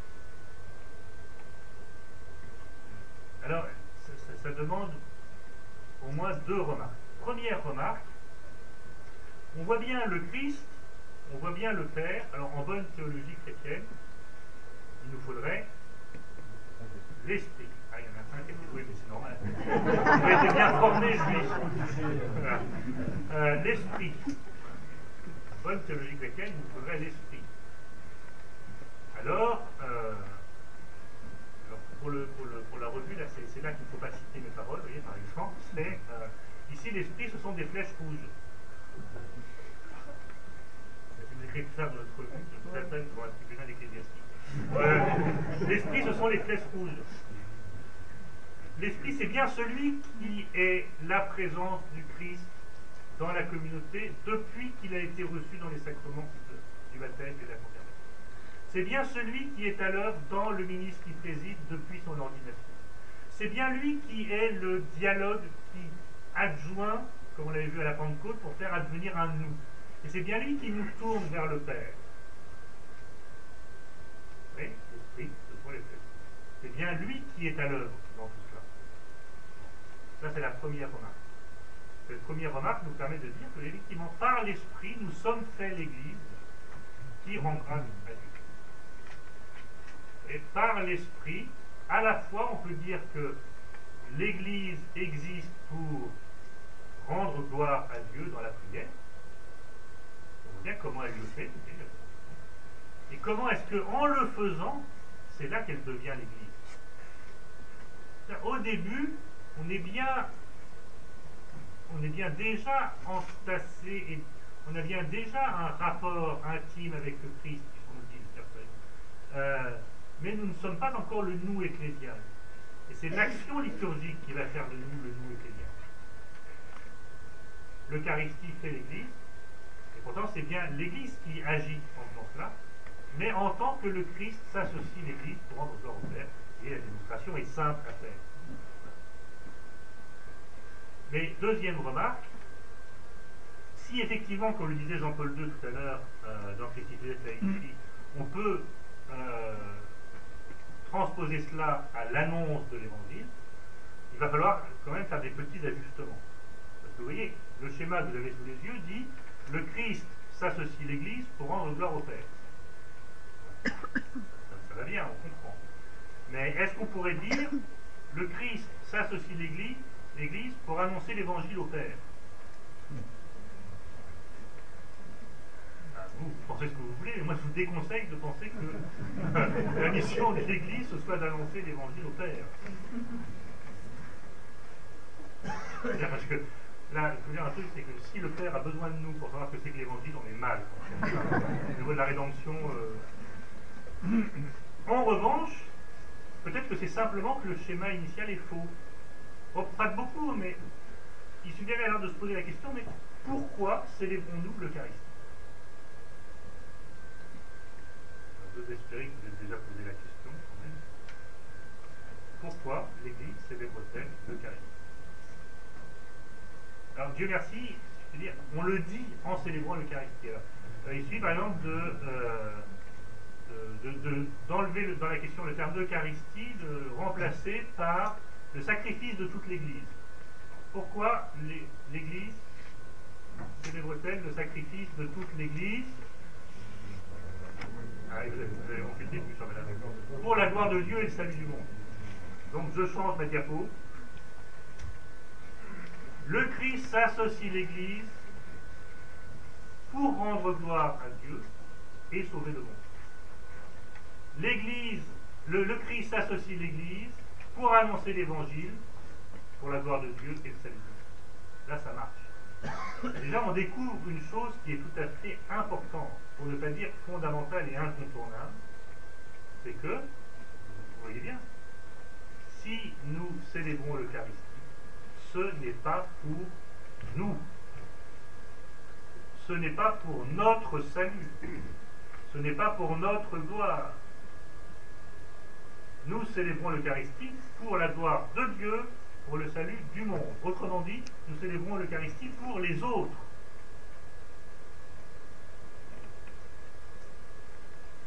[SPEAKER 2] Alors, ça, ça, ça demande au moins deux remarques. Première remarque, on voit bien le Christ, on voit bien le Père. Alors, en bonne théologie chrétienne, il nous faudrait l'Esprit. Ah, il y en a un qui a été doué, mais c'est normal. Il a été bien formé, lui. Voilà. Euh, L'Esprit. Bonne théologie chrétienne, il nous faudrait l'Esprit. Alors, euh, alors pour, le, pour, le, pour la revue, là, c'est là qu'il ne faut pas citer mes paroles, vous voyez, par exemple, c'est euh, ici l'Esprit, ce sont des flèches rouges. Si vous écrivez ça dans notre revue, je vous appelle pour un tribunal ecclésiastique. Euh, L'Esprit, ce sont les flèches rouges. L'Esprit, c'est bien celui qui est la présence du Christ dans la communauté depuis qu'il a été reçu dans les sacrements du baptême et de la confirmation. C'est bien celui qui est à l'œuvre dans le ministre qui préside depuis son ordination. C'est bien lui qui est le dialogue qui adjoint, comme on l'avait vu à la Pentecôte, pour faire advenir un nous. Et c'est bien lui qui nous tourne vers le Père. Oui, l'Esprit, ce sont les flèches. C'est bien lui qui est à l'œuvre dans tout cela. Ça, c'est la première remarque. Cette première remarque nous permet de dire que, effectivement, par l'Esprit, nous sommes faits l'Église qui rend grâce à Dieu. Et par l'Esprit, à la fois, on peut dire que l'Église existe pour rendre gloire à Dieu dans la prière. On voit bien comment elle le fait. Et comment est-ce qu'en le faisant, c'est là qu'elle devient l'Église. Au début, on est bien, on est bien déjà entassé et on a bien déjà un rapport intime avec le Christ, puisqu'on nous dit le Père. Euh, mais nous ne sommes pas encore le nous ecclésial. Et c'est l'action liturgique qui va faire de nous le nous ecclésial. L'Eucharistie fait l'Église, et pourtant c'est bien l'Église qui agit en faisant cela, mais en tant que le Christ s'associe l'Église pour rendre gloire au Père, et la démonstration est simple à faire. Mais deuxième remarque, si effectivement, comme le disait Jean-Paul deux tout à l'heure, euh, dans Christi Fidelis, on peut euh, transposer cela à l'annonce de l'Évangile, il va falloir quand même faire des petits ajustements. Parce que vous voyez, le schéma que vous avez sous les yeux dit le Christ s'associe l'Église pour rendre gloire au Père. Ça, ça va bien, on comprend. Mais est-ce qu'on pourrait dire le Christ s'associe l'Église l'Église pour annoncer l'Évangile au Père? Vous, vous pensez ce que vous voulez, mais moi je vous déconseille de penser que la mission de l'Église ce soit d'annoncer l'Évangile au Père. Parce que là, je veux dire un truc, c'est que si le Père a besoin de nous pour savoir ce que c'est que l'Évangile, on est mal. Au niveau de la rédemption. Euh... En revanche, peut-être que c'est simplement que le schéma initial est faux. On pas de beaucoup, mais il suffirait alors de se poser la question, mais pourquoi célébrons-nous l'Eucharistie? J'ose espérer que vous avez déjà posé la question quand même. Pourquoi l'Église célèbre-t-elle l'Eucharistie? Alors Dieu merci, je veux dire, on le dit en célébrant l'Eucharistie. Euh, il suffit par exemple de, euh, de, de, d'enlever de, dans la question le terme d'Eucharistie, de le remplacer par le sacrifice de toute l'Église. Pourquoi l'Église célèbre-t-elle le sacrifice de toute l'Église? Ah, vous avez, vous avez compris le début, ça, madame. Pour la gloire de Dieu et le salut du monde. Donc je change ma diapo. Le Christ s'associe l'Église pour rendre gloire à Dieu et sauver le monde. L'Église, le, le Christ s'associe l'Église pour annoncer l'Évangile, pour la gloire de Dieu et le salut du monde. Là, ça marche. Déjà, on découvre une chose qui est tout à fait importante, pour ne pas dire fondamentale et incontournable, c'est que, vous voyez bien, si nous célébrons l'Eucharistie, ce n'est pas pour nous. Ce n'est pas pour notre salut. Ce n'est pas pour notre gloire. Nous célébrons l'Eucharistie pour la gloire de Dieu, pour le salut du monde. Autrement dit, nous célébrons l'Eucharistie pour les autres.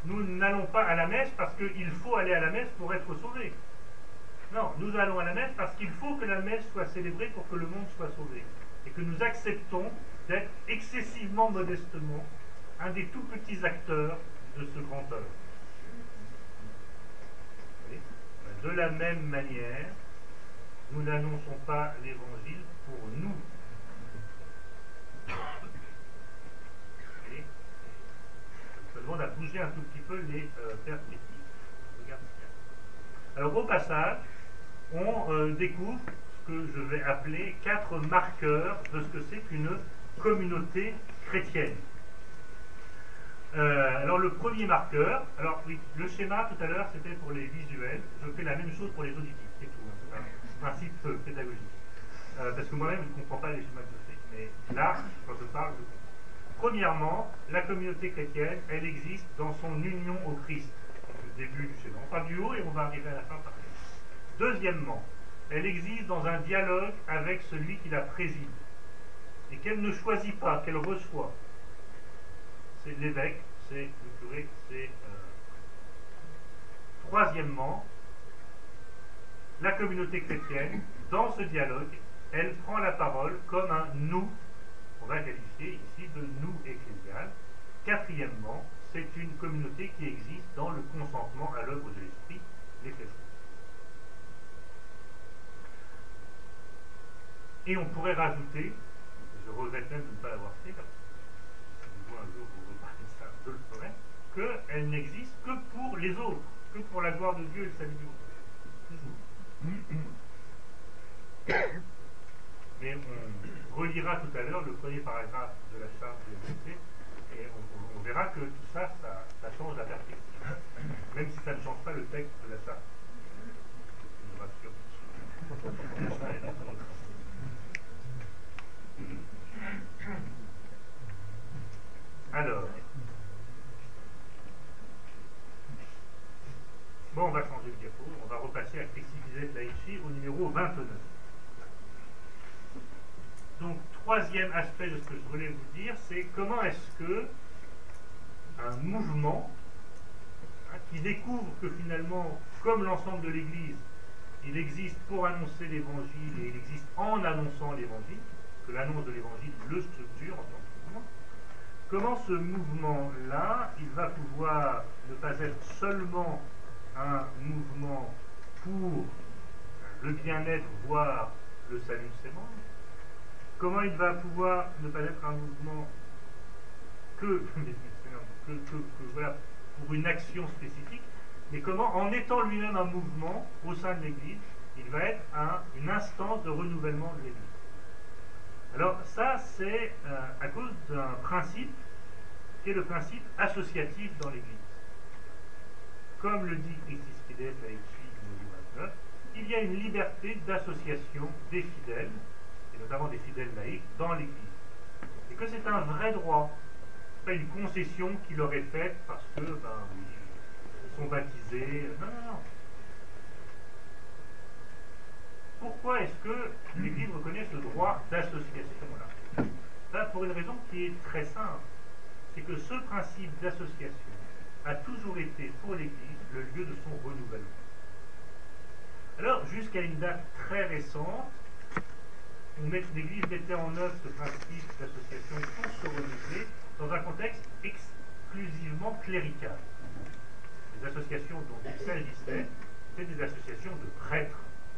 [SPEAKER 2] nous n'allons pas à la messe parce qu'il faut aller à la messe pour être sauvé. Non, nous allons à la messe parce qu'il faut que la messe soit célébrée pour que le monde soit sauvé. Et que nous acceptons d'être excessivement modestement un des tout petits acteurs de ce grand œuvre. De la même manière, nous n'annonçons pas l'évangile pour nous. Et je demande à bouger un tout petit peu les euh, perspectives. Regarde. Alors au passage, on euh, découvre ce que je vais appeler quatre marqueurs de ce que c'est qu'une communauté chrétienne. Euh, alors le premier marqueur, alors oui, le schéma tout à l'heure c'était pour les visuels, je fais la même chose pour les auditifs, c'est tout, hein, c'est un principe euh, pédagogique. Euh, parce que moi-même je ne comprends pas les schémas que je fais, mais là, quand je parle, je comprends. Premièrement, la communauté chrétienne, elle existe dans son union au Christ. C'est le début du schéma. On part du haut et on va arriver à la fin par là. Deuxièmement, elle existe dans un dialogue avec celui qui la préside, et qu'elle ne choisit pas, qu'elle reçoit. C'est l'évêque, c'est le curé, c'est... Euh... Troisièmement, la communauté chrétienne, dans ce dialogue, elle prend la parole comme un « nous », on va qualifier ici de « nous ecclésial ». Quatrièmement, c'est une communauté qui existe dans le consentement à l'œuvre de l'Esprit, l'Ecclésial. Et on pourrait rajouter, je regrette même de ne pas l'avoir fait, parce que si vous un jour vous reparlez de ça, je le ferai, qu'elle n'existe que pour les autres, que pour la gloire de Dieu et le salut du monde. Toujours. Mais on relira tout à l'heure le premier paragraphe de la charte de l'U M C et on, on verra que tout ça, ça, ça change la perspective. Même si ça ne change pas le texte de la charte. Je vous rassure. Alors, bon, on va changer de diapo, on va repasser à Flexibilisate Laici au numéro vingt-neuf. Donc, troisième aspect de ce que je voulais vous dire, c'est comment est-ce que un mouvement hein, qui découvre que finalement, comme l'ensemble de l'Église, il existe pour annoncer l'Évangile et il existe en annonçant l'Évangile, que l'annonce de l'Évangile le structure en tant que mouvement. Comment ce mouvement-là, il va pouvoir ne pas être seulement un mouvement pour le bien-être, voire le salut de ses membres. Comment il va pouvoir ne pas être un mouvement que, que, que, que voilà, pour une action spécifique, mais comment, en étant lui-même un mouvement au sein de l'Église, il va être un, une instance de renouvellement de l'Église. Alors ça, c'est euh, à cause d'un principe qui est le principe associatif dans l'Église. Comme le dit Christis Fides Laici numéro vingt-neuf, il y a une liberté d'association des fidèles, et notamment des fidèles laïcs, dans l'Église. Et que c'est un vrai droit, pas une concession qu'il aurait faite parce que, ben oui, ils sont baptisés. Non, non, non. Pourquoi est-ce que l'Église reconnaît ce droit d'association-là? Ça, pour une raison qui est très simple. C'est que ce principe d'association a toujours été pour l'Église le lieu de son renouvellement. Alors, jusqu'à une date très récente, l'Église mettait en œuvre ce principe d'association pour se renouveler dans un contexte exclusivement clérical. Les associations dont il s'agissait, c'était des associations de prêtres.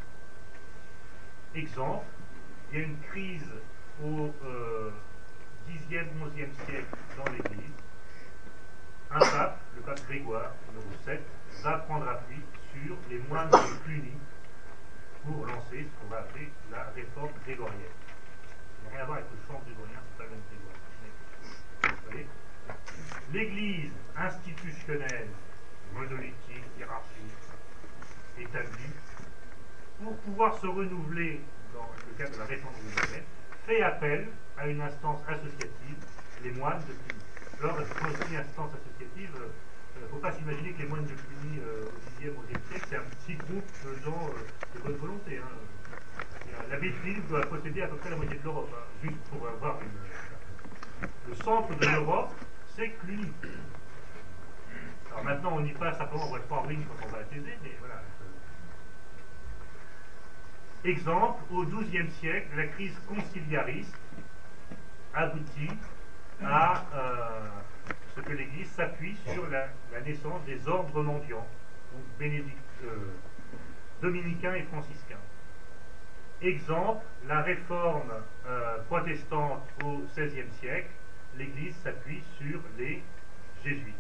[SPEAKER 2] Exemple, il y a une crise au euh, dixième, onzième siècle dans l'Église. Un pape, le pape Grégoire, numéro sept, va prendre appui sur les moines de Cluny pour lancer ce qu'on va appeler la réforme grégorienne. Il n'y a rien à voir avec le chant grégorien, c'est pas le même Grégoire. Vous voyez, l'Église institutionnelle, monolithique, hiérarchique, établie, pour pouvoir se renouveler dans le cadre de la réforme grégorienne, fait appel à une instance associative, les moines de Cluny. Alors, quand je dis instance associative, il ne faut pas s'imaginer que les moines de Cluny euh, au dixième, onzième siècle, c'est un petit groupe de gens euh, de bonne volonté. Hein. L'abbé de Cluny doit posséder à peu près la moitié de l'Europe, hein, juste pour avoir une... Le centre de l'Europe, c'est Cluny. Alors dit pas simplement on va être pas en ruine quand on va attaiser, mais voilà. Exemple, au douzième siècle, la crise conciliariste aboutit à euh, ce que l'Église s'appuie sur la, la naissance des ordres mendiants, donc bénédict, euh, dominicains et franciscains. Exemple, la réforme euh, protestante au seizième siècle, l'Église s'appuie sur les jésuites.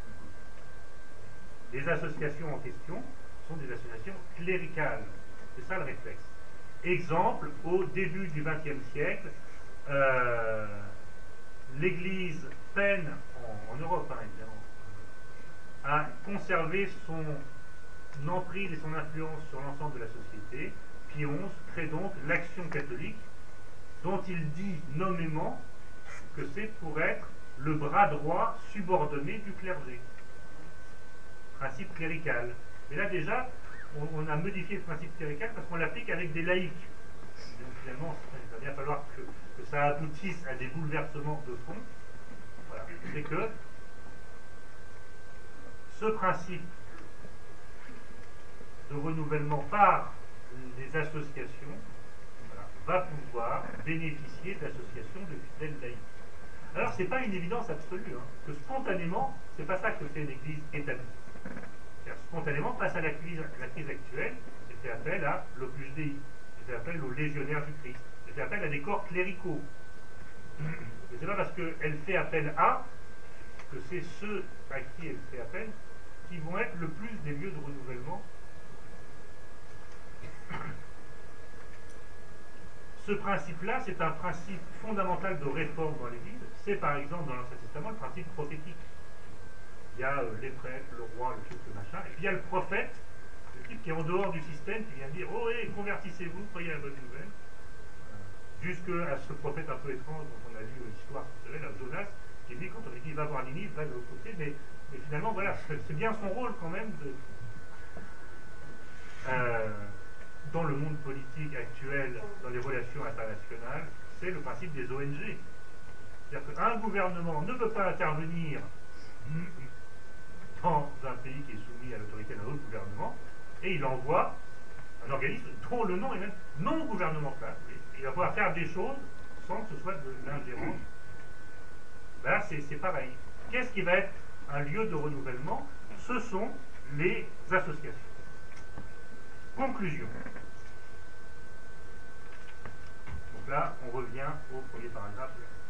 [SPEAKER 2] Les associations en question sont des associations cléricales. C'est ça le réflexe. Exemple, au début du vingtième siècle, euh, l'Église peine, en, en Europe hein, évidemment, à conserver son emprise et son influence sur l'ensemble de la société. Pie onze crée donc l'Action catholique, dont il dit nommément que c'est pour être le bras droit subordonné du clergé. Principe clérical. Mais là déjà, on, on a modifié le principe clérical parce qu'on l'applique avec des laïcs. Donc finalement, il va bien falloir que, que ça aboutisse à des bouleversements de fond. Voilà. C'est que ce principe de renouvellement par les associations voilà, va pouvoir bénéficier d'associations de fidèles laïcs. Alors, ce n'est pas une évidence absolue, hein, que spontanément, c'est pas ça que fait l'Église établie. Spontanément, face à la crise, la crise actuelle, elle fait appel à l'Opus Dei, elle fait appel aux légionnaires du Christ, elle fait appel à des corps cléricaux. Et c'est pas parce qu'elle fait appel à que c'est ceux à qui elle fait appel qui vont être le plus des lieux de renouvellement. Ce principe-là, c'est un principe fondamental de réforme dans l'Église. C'est par exemple dans l'Ancien Testament le principe prophétique. Il y a euh, les prêtres, le roi, le truc, le machin, et puis il y a le prophète, le type qui est en dehors du système, qui vient dire oh oui, convertissez-vous, croyez à la bonne nouvelle. Euh, Jusqu'à ce prophète un peu étrange dont on a lu l'histoire, vous savez, là, Jonas, qui dit quand on lui dit va voir Ninive, va de l'autre côté, mais, mais finalement voilà, c'est bien son rôle quand même de. Euh, dans le monde politique actuel, dans les relations internationales, c'est le principe des O N G. C'est-à-dire qu'un gouvernement ne peut pas intervenir dans un pays qui est soumis à l'autorité d'un autre gouvernement, et il envoie un organisme dont le nom est même non gouvernemental. Il va pouvoir faire des choses sans que ce soit de l'ingérence. Ben là, c'est pareil. Qu'est-ce qui va être un lieu de renouvellement? Ce sont les associations. Conclusion. Donc là, on revient au premier paragraphe.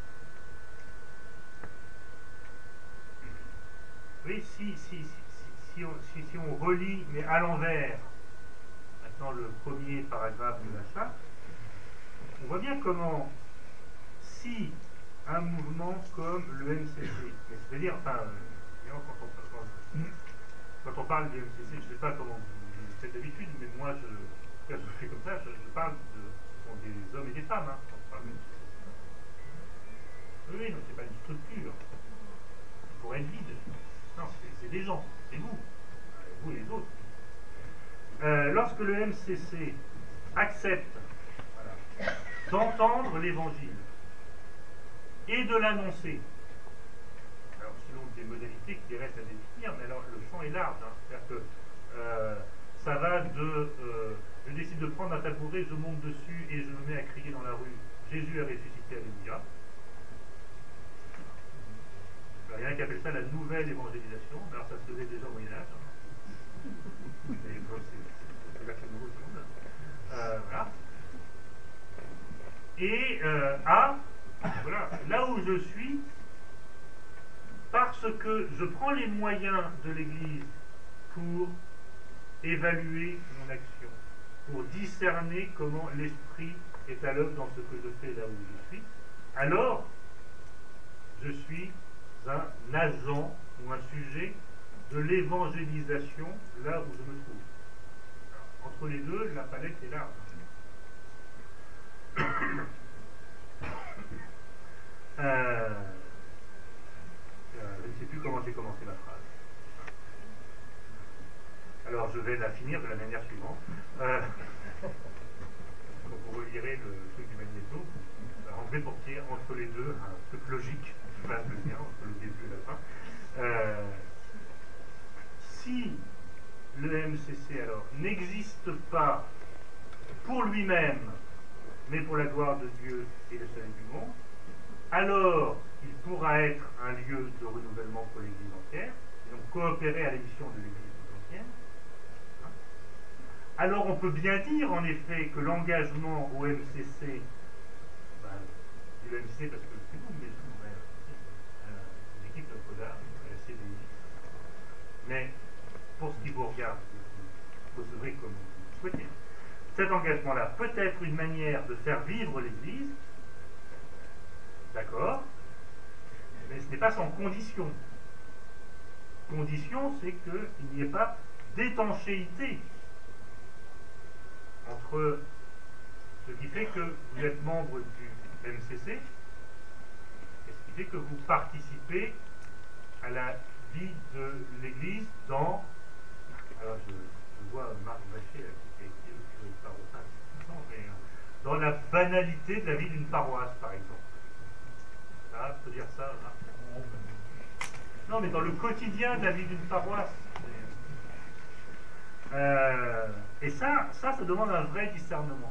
[SPEAKER 2] Oui, si, si, si, si, on, si, si on relit, mais à l'envers, maintenant le premier paragraphe de la charte, on voit bien comment, si un mouvement comme le M C C, c'est-à-dire, enfin, quand on, quand, quand on parle du M C C, je ne sais pas comment vous, vous faites d'habitude, mais moi, je, je fais comme ça, je, je parle de, ce sont des hommes et des femmes, hein, quand on parle du M C C. Oui, non, c'est pas une structure, qui pourrait être vide. Non, c'est des gens, c'est vous, vous et les autres. Euh, lorsque le M C C accepte voilà, d'entendre l'évangile et de l'annoncer, alors selon des modalités qui restent à définir, mais alors le champ est large, hein, c'est-à-dire que euh, ça va de euh, je décide de prendre un tabouret, je monte dessus et je me mets à crier dans la rue Jésus a ressuscité, alléluia. Il y en a qui appellent ça la nouvelle évangélisation. Alors ça se faisait déjà au Moyen-Âge. Hein. C'est la nouveau tout le monde. Euh, voilà. Et euh, à, voilà, là où je suis, parce que je prends les moyens de l'Église pour évaluer mon action, pour discerner comment l'Esprit est à l'œuvre dans ce que je fais là où je suis, alors je suis un agent ou un sujet de l'évangélisation là où je me trouve. Alors, entre les deux, la palette est large. euh, euh, je ne sais plus comment j'ai commencé la phrase. Alors je vais la finir de la manière suivante. Euh, quand vous relirez le truc du magnéto, rentrer pour qu'il y ait entre les deux un truc logique. Le lien entre le début et la fin. Euh, le M C C alors n'existe pas pour lui-même, mais pour la gloire de Dieu et le salut du monde, alors il pourra être un lieu de renouvellement pour l'Église entière, et donc coopérer à la mission de l'Église tout entière. Alors on peut bien dire en effet que l'engagement au M C C, ben, du M C C parce que c'est vous, mais tout, ouais, euh, l'équipe de Coda, la C D I, mais pour ce qui vous regarde, vous recevrez comme vous souhaitez. Cet engagement-là peut être une manière de faire vivre l'Église, d'accord, mais ce n'est pas sans condition. Condition, c'est qu'il n'y ait pas d'étanchéité entre ce qui fait que vous êtes membre du M C C et ce qui fait que vous participez à la vie de l'Église dans... Alors je, je vois Marc Vacher qui a été le curé de paroisse, mais dans la banalité de la vie d'une paroisse, par exemple. Ça, je peux dire ça, Marc? Non, mais dans le quotidien de la vie d'une paroisse. Euh, et ça, ça, ça demande un vrai discernement.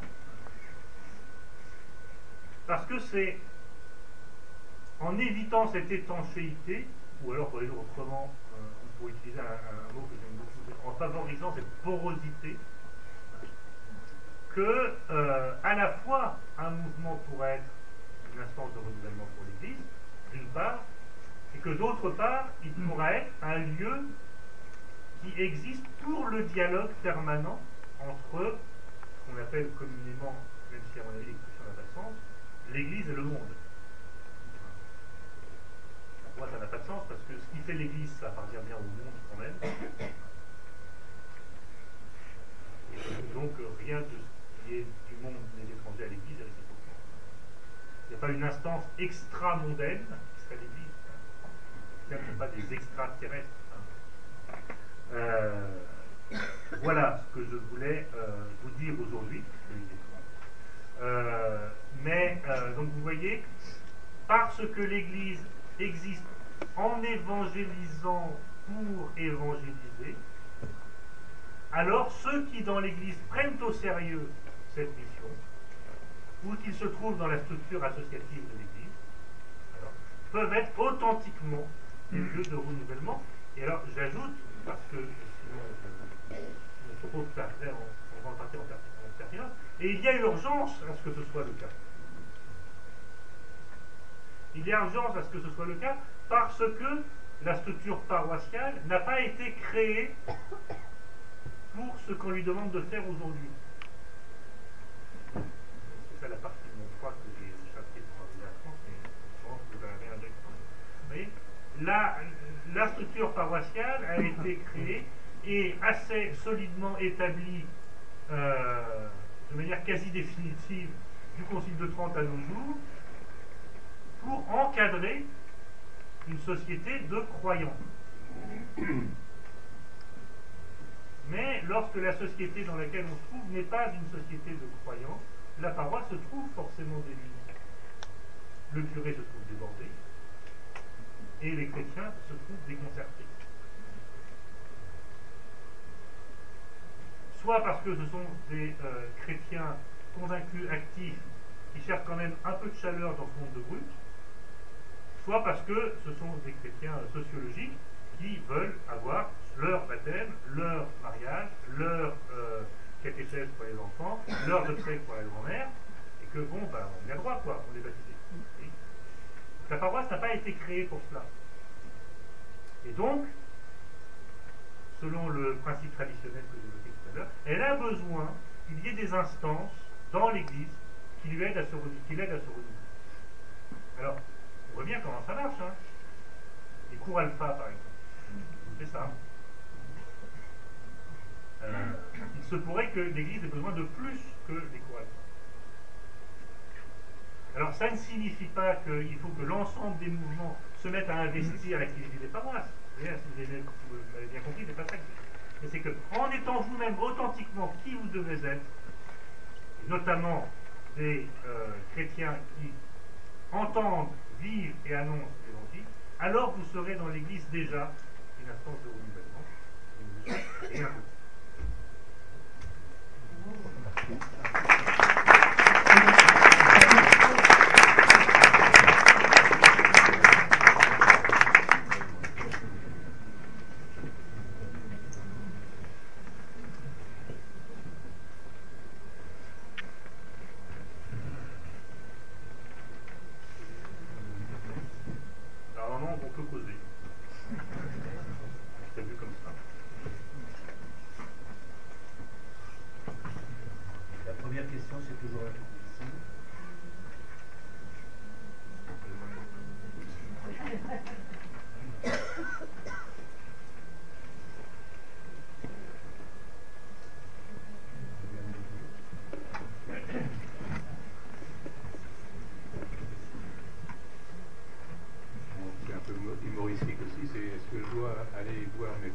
[SPEAKER 2] Parce que c'est en évitant cette étanchéité, ou alors pour les dire autrement, euh, on pourrait utiliser un, un mot que j'aime beaucoup, en favorisant cette porosité, que euh, à la fois un mouvement pourrait être une instance de renouvellement pour l'Église, d'une part, et que d'autre part, il pourra être un lieu qui existe pour le dialogue permanent entre ce qu'on appelle communément, même si à mon avis l'expression n'a pas de sens, l'Église et le monde. Pour moi, ça n'a pas de sens parce que ce qui fait l'Église, ça appartient bien au monde quand même. Et donc, rien de ce qui est du monde n'est étranger à l'Église est réciproquement. Il n'y a pas une instance extra-mondaine qui serait l'Église. Ce ne sont pas des extraterrestres. Euh, voilà ce que je voulais euh, vous dire aujourd'hui. Euh, mais, euh, donc vous voyez, parce que l'Église existe en évangélisant pour évangéliser, alors ceux qui dans l'Église prennent au sérieux cette mission, ou qu'ils se trouvent dans la structure associative de l'Église, alors, peuvent être authentiquement des lieux de renouvellement. Et alors j'ajoute, parce que sinon mon propos perdrait en, on va en partir en pertinence, et il y a urgence à ce que ce soit le cas. Il y a urgence à ce que ce soit le cas parce que la structure paroissiale n'a pas été créée pour ce qu'on lui demande de faire aujourd'hui. C'est ça la partie de mon choix que j'ai échappé pour arriver à France, mais je pense que vous avez un direct. Vous voyez, la, la structure paroissiale a été créée et assez solidement établie euh, de manière quasi définitive du Concile de Trente à nos jours pour encadrer une société de croyants. Mais lorsque la société dans laquelle on se trouve n'est pas une société de croyants, la paroisse se trouve forcément démunie. Le curé se trouve débordé et les chrétiens se trouvent déconcertés. Soit parce que ce sont des euh, chrétiens convaincus, actifs, qui cherchent quand même un peu de chaleur dans ce monde de brut, soit parce que ce sont des chrétiens sociologiques qui veulent avoir leur baptême, leur mariage, leur euh, catéchèse pour les enfants, leur obsèque pour la grand-mère, et que bon, ben, on y a droit, quoi, on est baptisé. Oui. La paroisse n'a pas été créée pour cela. Et donc, selon le principe traditionnel que j'évoquais tout à l'heure, elle a besoin qu'il y ait des instances dans l'Église qui lui aident à se renouveler. Qui l'aident à se renouveler. Alors, on voit bien comment ça marche. Hein. Les cours alpha, par exemple. C'est ça. Euh, il se pourrait que l'Église ait besoin de plus que les cours alpha. Alors, ça ne signifie pas qu'il faut que l'ensemble des mouvements se mettent à investir l'activité des paroisses. Vous avez bien compris, c'est pas ça que je dis. Mais c'est qu'en étant vous-même authentiquement qui vous devez être, notamment des euh, chrétiens qui entendent, vivent et annoncent l'évangile, alors vous serez dans l'Église déjà une instance de renouvellement. Et un peu.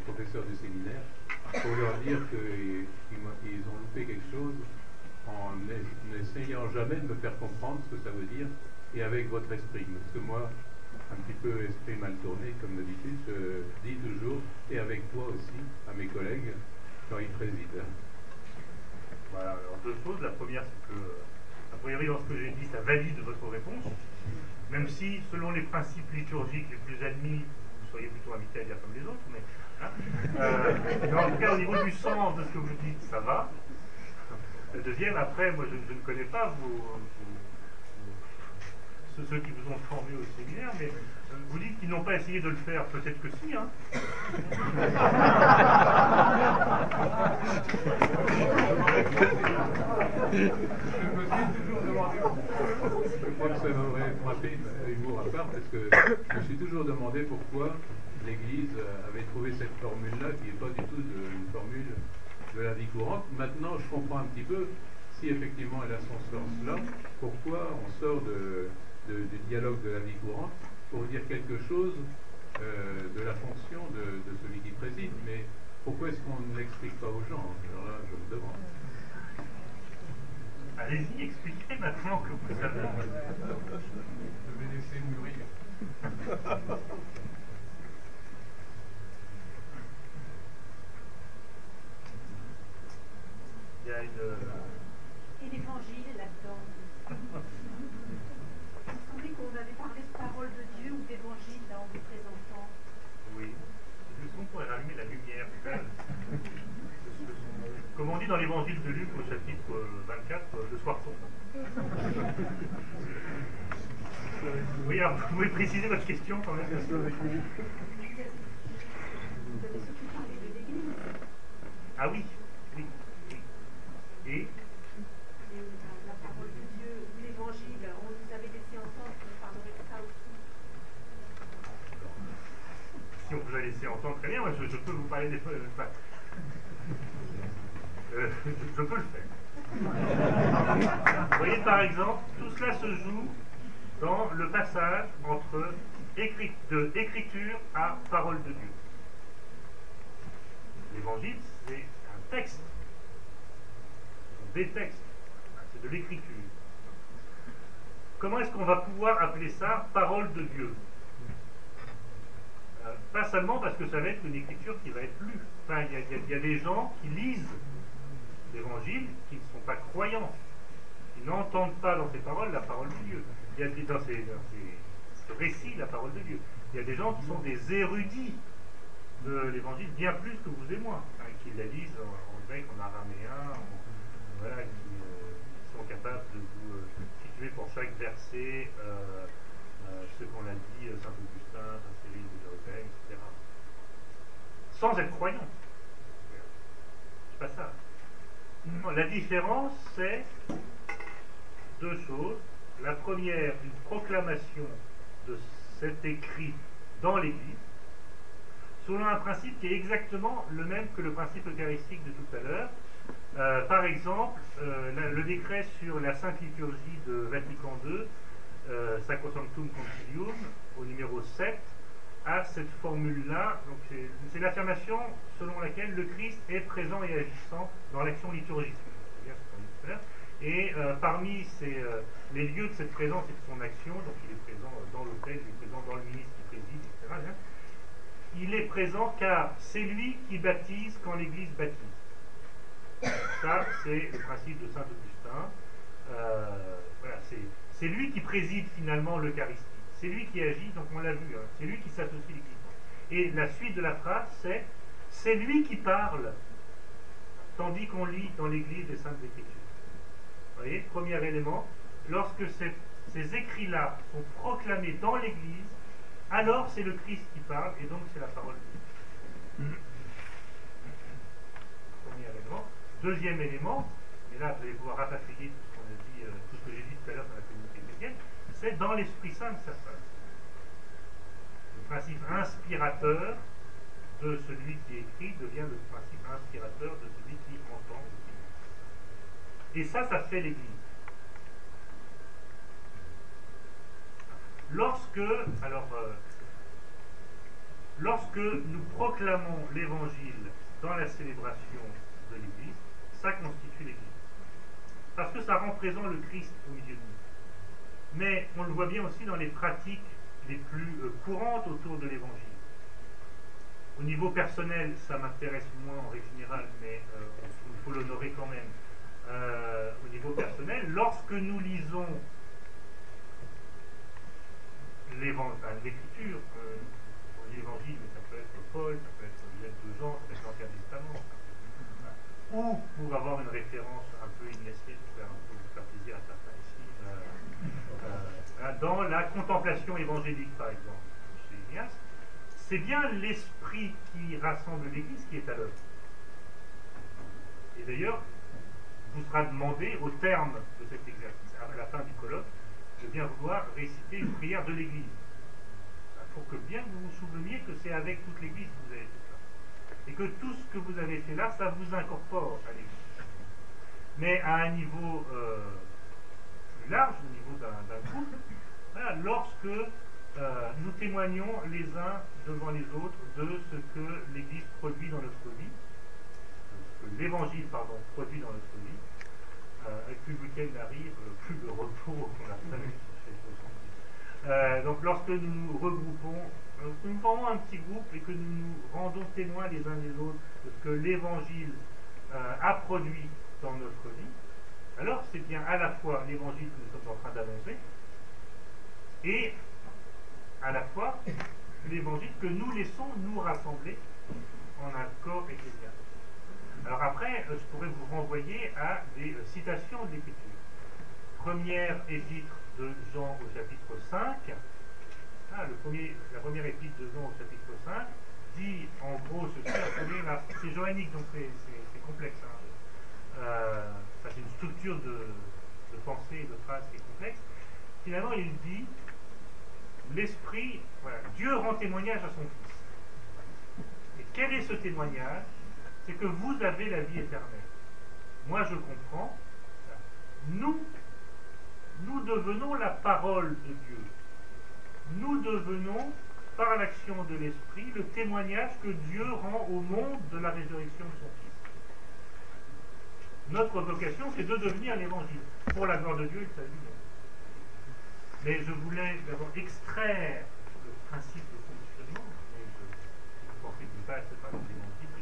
[SPEAKER 3] professeurs du séminaire pour leur dire qu'ils ont loupé quelque chose en n'essayant jamais de me faire comprendre ce que ça veut dire et avec votre esprit. Parce que moi, un petit peu esprit mal tourné, comme d'habitude, je dis toujours, et avec toi aussi, à mes collègues, quand ils président.
[SPEAKER 2] Voilà, alors deux choses. La première, c'est que, a priori, dans ce que j'ai dit, ça valide votre réponse, même si, selon les principes liturgiques les plus admis, vous seriez plutôt invité à dire comme les autres, mais, hein, euh, mais en tout cas, au niveau du sens de ce que vous dites, ça va. La deuxième, après, moi, je, je ne connais pas vos, vos, ceux, ceux qui vous ont formé au séminaire, mais euh, vous dites qu'ils n'ont pas essayé de le faire, peut-être que si, hein.
[SPEAKER 3] Je crois que ça m'aurait frappé humour à part, parce que je me suis toujours demandé pourquoi l'Église avait trouvé cette formule-là, qui n'est pas du tout de, une formule de la vie courante. Maintenant, je comprends un petit peu, si effectivement elle a son sens là, pourquoi on sort de, de, du dialogue de la vie courante pour dire quelque chose euh, de la fonction de, de celui qui préside. Mais pourquoi est-ce qu'on ne l'explique pas aux gens? Alors là, je me demande.
[SPEAKER 2] Allez-y, expliquez maintenant que vous savez.
[SPEAKER 3] Je vais laisser mûrir.
[SPEAKER 2] Il y a une...
[SPEAKER 4] Et l'évangile là-dedans. Il me semblait qu'on avait parlé de parole de Dieu ou d'évangile là en vous présentant.
[SPEAKER 2] Oui. Est-ce qu'on pourrait rallumer la lumière? Comme on dit dans l'évangile de Luc au chapitre vingt-quatre, le soir tombe. Oui, alors vous pouvez préciser votre question quand même.
[SPEAKER 4] Vous avez surtout parlé de l'Église.
[SPEAKER 2] Ah oui, oui, oui. Et,
[SPEAKER 4] Et la, la parole de Dieu ou l'évangile, on nous avait laissé entendre qu'on parlerait de ça aussi.
[SPEAKER 2] si on vous a laissé entendre, très bien, moi, je, je peux vous parler des... Enfin, euh, je, je peux le faire. Vous voyez, par exemple, tout cela se joue dans le passage entre écrit, de écriture à parole de Dieu. L'évangile, c'est un texte. Des textes. C'est de l'écriture. Comment est-ce qu'on va pouvoir appeler ça parole de Dieu? euh, Pas seulement parce que ça va être une écriture qui va être lue. Enfin, il y, y, y a des gens qui lisent l'évangile qui ne sont pas croyants, qui n'entendent pas dans ces paroles la parole de Dieu. Il y a des, dans, ces, dans ces, ce récit la parole de Dieu. Il y a des gens qui sont des érudits de l'évangile, bien plus que vous et moi, hein, qui la lisent en, en grec, en araméen, en, voilà, qui, euh, qui sont capables de vous euh, situer pour chaque verset euh, euh, ce qu'on a dit, euh, Saint Augustin, Saint Cyril de Jérusalem, et cetera. Sans être croyants. C'est pas ça. Non, la différence, c'est deux choses. La première, une proclamation de cet écrit dans l'Église, selon un principe qui est exactement le même que le principe eucharistique de tout à l'heure. Euh, par exemple, euh, la, le décret sur la Sainte Liturgie de Vatican deux, euh, Sacrosanctum Concilium, au numéro sept, a cette formule-là. Donc c'est l'affirmation selon laquelle le Christ est présent et agissant dans l'action liturgique. C'est bien ce qu'on dit tout à l'heure. Et euh, parmi ces, euh, les lieux de cette présence et de son action, donc il est présent dans l'autel, il est présent dans le ministre qui préside, et cetera, bien, il est présent car c'est lui qui baptise quand l'Église baptise. Ça, c'est le principe de Saint Augustin. Euh, voilà, c'est lui qui préside finalement l'Eucharistie. C'est lui qui agit, donc on l'a vu, hein, c'est lui qui s'associe à l'Église. Et la suite de la phrase, c'est « c'est lui qui parle », tandis qu'on lit dans l'Église les Saintes Écritures. Vous voyez, premier élément, lorsque ces, ces écrits-là sont proclamés dans l'Église, alors c'est le Christ qui parle, et donc c'est la parole de Dieu. Premier élément. Deuxième élément, et là vous allez pouvoir rapatrier tout ce qu'on a dit, euh, tout ce que j'ai dit tout à l'heure dans la communauté chrétienne, c'est dans l'Esprit Saint que ça se passe. Le principe inspirateur de celui qui écrit devient le principe inspirateur de celui qui entend. Et ça, ça fait l'Église. Lorsque, alors, euh, lorsque nous proclamons l'évangile dans la célébration de l'Église, ça constitue l'Église. Parce que ça rend présent le Christ au milieu de nous. Mais on le voit bien aussi dans les pratiques les plus euh, courantes autour de l'évangile. Au niveau personnel, ça m'intéresse moins en règle générale, mais euh, il faut l'honorer quand même. Euh, au niveau personnel, lorsque nous lisons l'écriture, euh, on dit l'évangile, mais ça peut être Paul, ça peut être les lettres de Jean, ça peut être l'Ancien Testament, ou pour avoir une référence un peu ignatienne, pour faire, pour faire plaisir à certains ici, euh, euh, dans la contemplation évangélique, par exemple, chez Ignace, c'est bien l'esprit qui rassemble l'Église qui est à l'œuvre. Et d'ailleurs, vous sera demandé, au terme de cet exercice, à la fin du colloque, de bien vouloir réciter une prière de l'Église. Il faut que bien que vous vous souveniez que c'est avec toute l'Église que vous avez fait ça. Et que tout ce que vous avez fait là, ça vous incorpore à l'Église. Mais à un niveau euh, plus large, au niveau d'un groupe, voilà, lorsque euh, nous témoignons les uns devant les autres de ce que l'Église produit dans notre vie, ce que l'Évangile, pardon, produit dans notre vie, Euh, et plus le week-end arrive, plus le repos qu'on a fait. Euh, donc lorsque nous nous regroupons, lorsque nous formons un petit groupe et que nous nous rendons témoins les uns des autres de ce que l'Évangile euh, a produit dans notre vie, alors c'est bien à la fois l'Évangile que nous sommes en train d'annoncer et à la fois l'Évangile que nous laissons nous rassembler en un corps ecclésial. Alors après, je pourrais vous renvoyer à des citations de l'Écriture. Première épître de Jean au chapitre cinq. Ah, le premier, la première épître de Jean au chapitre cinq dit en gros ceci. C'est joannique, donc c'est complexe. Hein. Euh, c'est une structure de, de pensée et de phrase qui est complexe. Finalement, il dit l'Esprit, voilà, Dieu rend témoignage à son Fils. Et quel est ce témoignage? C'est que vous avez la vie éternelle. Moi, je comprends. Nous, nous devenons la parole de Dieu. Nous devenons, par l'action de l'Esprit, le témoignage que Dieu rend au monde de la résurrection de son Fils. Notre vocation, c'est de devenir l'Évangile, pour la gloire de Dieu et le salut du monde. Mais je voulais d'abord extraire le principe de fonctionnement, mais je, je pensais qu'il passe par l'Évangile.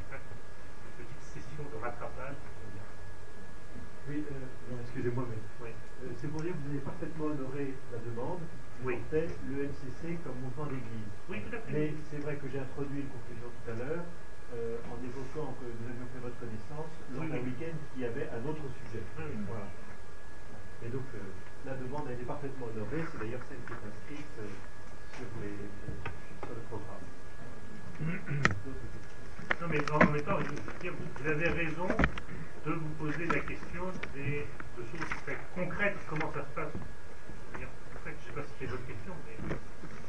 [SPEAKER 2] De rattrapage.
[SPEAKER 1] Oui, euh, excusez-moi, mais
[SPEAKER 2] oui.
[SPEAKER 1] euh, c'est pour dire que vous avez parfaitement honoré la demande.
[SPEAKER 2] Oui.
[SPEAKER 1] C'était le M C C comme mouvement d'église.
[SPEAKER 2] Oui, tout à fait.
[SPEAKER 1] Mais c'est vrai que j'ai introduit une conclusion tout à l'heure euh, en évoquant que nous avions fait votre connaissance lors
[SPEAKER 2] oui,
[SPEAKER 1] d'un
[SPEAKER 2] oui.
[SPEAKER 1] week-end qui avait un autre sujet.
[SPEAKER 2] Oui, oui.
[SPEAKER 1] Voilà. Et donc euh, la demande a été parfaitement honorée. C'est d'ailleurs celle qui est inscrite euh, sur, les, sur le programme.
[SPEAKER 2] Non, mais en même temps, je veux dire, vous avez raison de vous poser la question des de choses très concrètes, comment ça se passe. Je ne sais pas si c'est votre question, mais.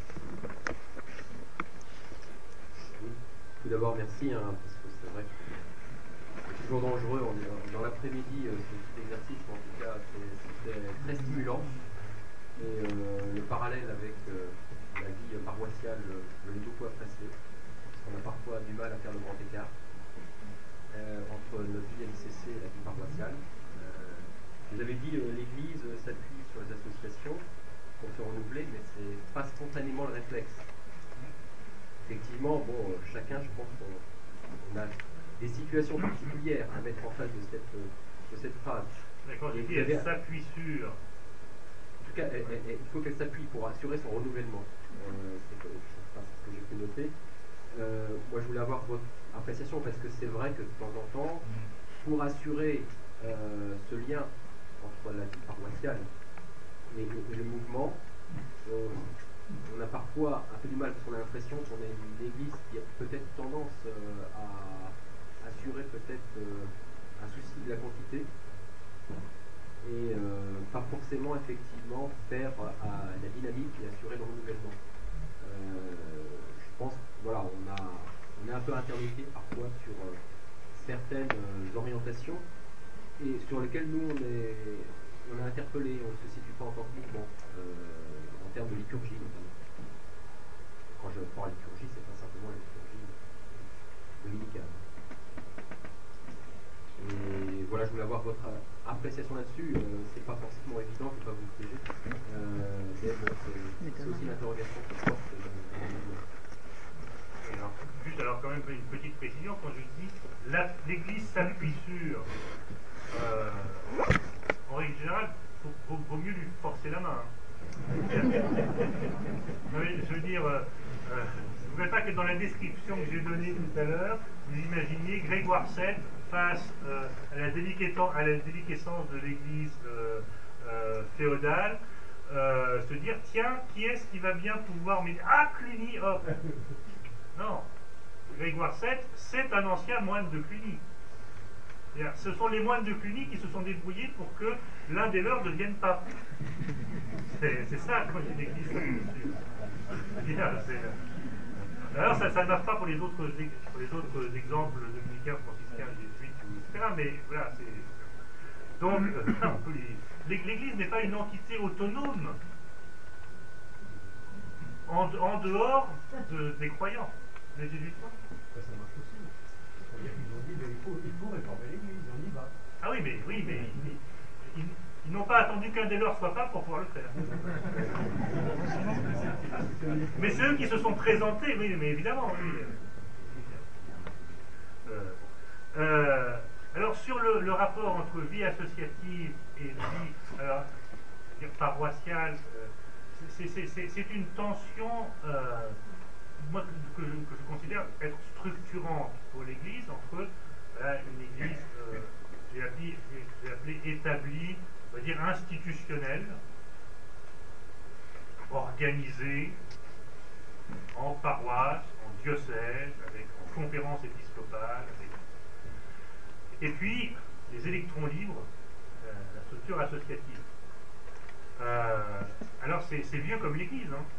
[SPEAKER 5] Oui. Tout d'abord, merci, hein, parce que c'est vrai que c'est toujours dangereux. On est dans l'après-midi, euh, ce petit exercice, mais en tout cas, c'était très stimulant. Et euh, le parallèle avec euh, la vie paroissiale, je l'ai beaucoup apprécié. On a parfois du mal à faire le grand écart euh, entre notre vie M C C et la vie paroissiale. Euh, vous avez dit euh, l'Église s'appuie sur les associations pour se renouveler, mais c'est pas spontanément le réflexe. Effectivement, bon, euh, chacun, je pense qu'on on a des situations particulières à mettre en face de cette, de cette phrase.
[SPEAKER 2] D'accord, j'ai dit elle s'appuie sur.
[SPEAKER 5] En tout cas, elle, elle, il faut qu'elle s'appuie pour assurer son renouvellement. Euh, c'est ce que j'ai pu noter. Euh, moi, je voulais avoir votre appréciation parce que c'est vrai que de temps en temps, pour assurer euh, ce lien entre la vie paroissiale et, et le mouvement, euh, on a parfois un peu du mal parce qu'on a l'impression qu'on a une église qui a peut-être tendance euh, à assurer peut-être euh, un souci de la quantité et euh, pas forcément effectivement faire à la dynamique et assurer le renouvellement. Euh, je pense voilà, on, a, on est un peu interloqué parfois sur euh, certaines euh, orientations et sur lesquelles nous on est, on est interpellé, on ne se situe pas en tant que mouvement, euh, en termes de liturgie notamment. quand je parle de liturgie, c'est pas simplement la liturgie dominicale. Et voilà, je voulais avoir votre appréciation là-dessus. Euh, c'est pas forcément évident, je ne vais pas vous le piéger. Euh, mais bon, c'est aussi l'interrogation qui porte dans le mouvement.
[SPEAKER 2] Alors, juste alors quand même une petite précision, quand je dis l'Église s'appuie sur, euh, en règle générale, il vaut, vaut mieux lui forcer la main. Hein. Non, mais, je veux dire, euh, euh, je ne voudrais pas que dans la description que j'ai donnée tout à l'heure, vous imaginiez Grégoire sept face euh, à, la à la déliquescence de l'Église euh, euh, féodale, euh, se dire, tiens, qui est-ce qui va bien pouvoir m'aider? Ah, Cluny, hop. Non, Grégoire sept, c'est un ancien moine de Cluny. Ce sont les moines de Cluny qui se sont débrouillés pour que l'un des leurs devienne pape. C'est ça quand il existe. D'ailleurs, ça, ça ne marche pas pour les autres, pour les autres exemples dominicains, franciscains, jésuites, et cetera. Mais voilà, c'est. Donc, euh, l'Église n'est pas une entité autonome en, en dehors de, des croyants. Les jésuites,
[SPEAKER 6] ça, ça marche aussi. C'est-à-dire qu'ils ont dit qu'il faut, il faut réformer l'Église, on y va.
[SPEAKER 2] Ah oui, mais oui, mais ils, ils, ils n'ont pas attendu qu'un des leurs soit pas pour pouvoir le faire. Mais c'est eux qui se sont présentés, oui, mais évidemment, oui. Euh, euh, alors sur le, le rapport entre vie associative et vie alors, paroissiale, euh, c'est une tension euh, moi, que, je, que je considère être structurante pour l'Église entre voilà, une Église, euh, j'ai appelé, appelé établie, on va dire institutionnelle, organisée en paroisse, en diocèse, avec, en conférence épiscopale, avec... et puis les électrons libres, euh, la structure associative. Euh, alors c'est vieux comme l'Église, hein.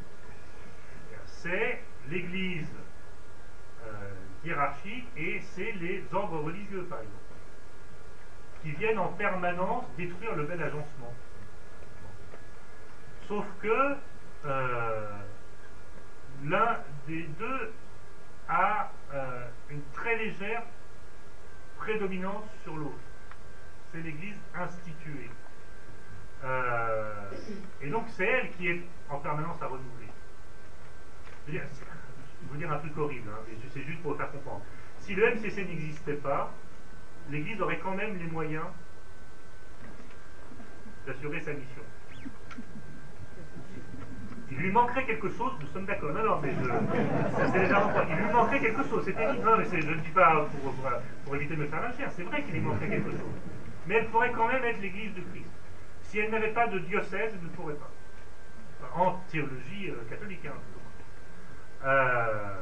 [SPEAKER 2] C'est l'Église euh, hiérarchique et c'est les ordres religieux, par exemple, qui viennent en permanence détruire le bel agencement. Sauf que euh, l'un des deux a euh, une très légère prédominance sur l'autre. C'est l'Église instituée. Euh, et donc c'est elle qui est en permanence à renouveler. Je veux dire, je veux dire un truc horrible, hein, mais c'est juste pour vous faire comprendre. Si le M C C n'existait pas, l'Église aurait quand même les moyens d'assurer sa mission. Il lui manquerait quelque chose, nous sommes d'accord. Non, non, mais je, c'est légèrement pas. Il lui manquerait quelque chose, c'est évident. Non, mais je ne dis pas pour, pour, pour éviter de me faire lyncher, c'est vrai qu'il lui manquerait quelque chose. Mais elle pourrait quand même être l'Église de Christ. Si elle n'avait pas de diocèse, elle ne pourrait pas. Enfin, en théologie euh, catholique, hein. Euh,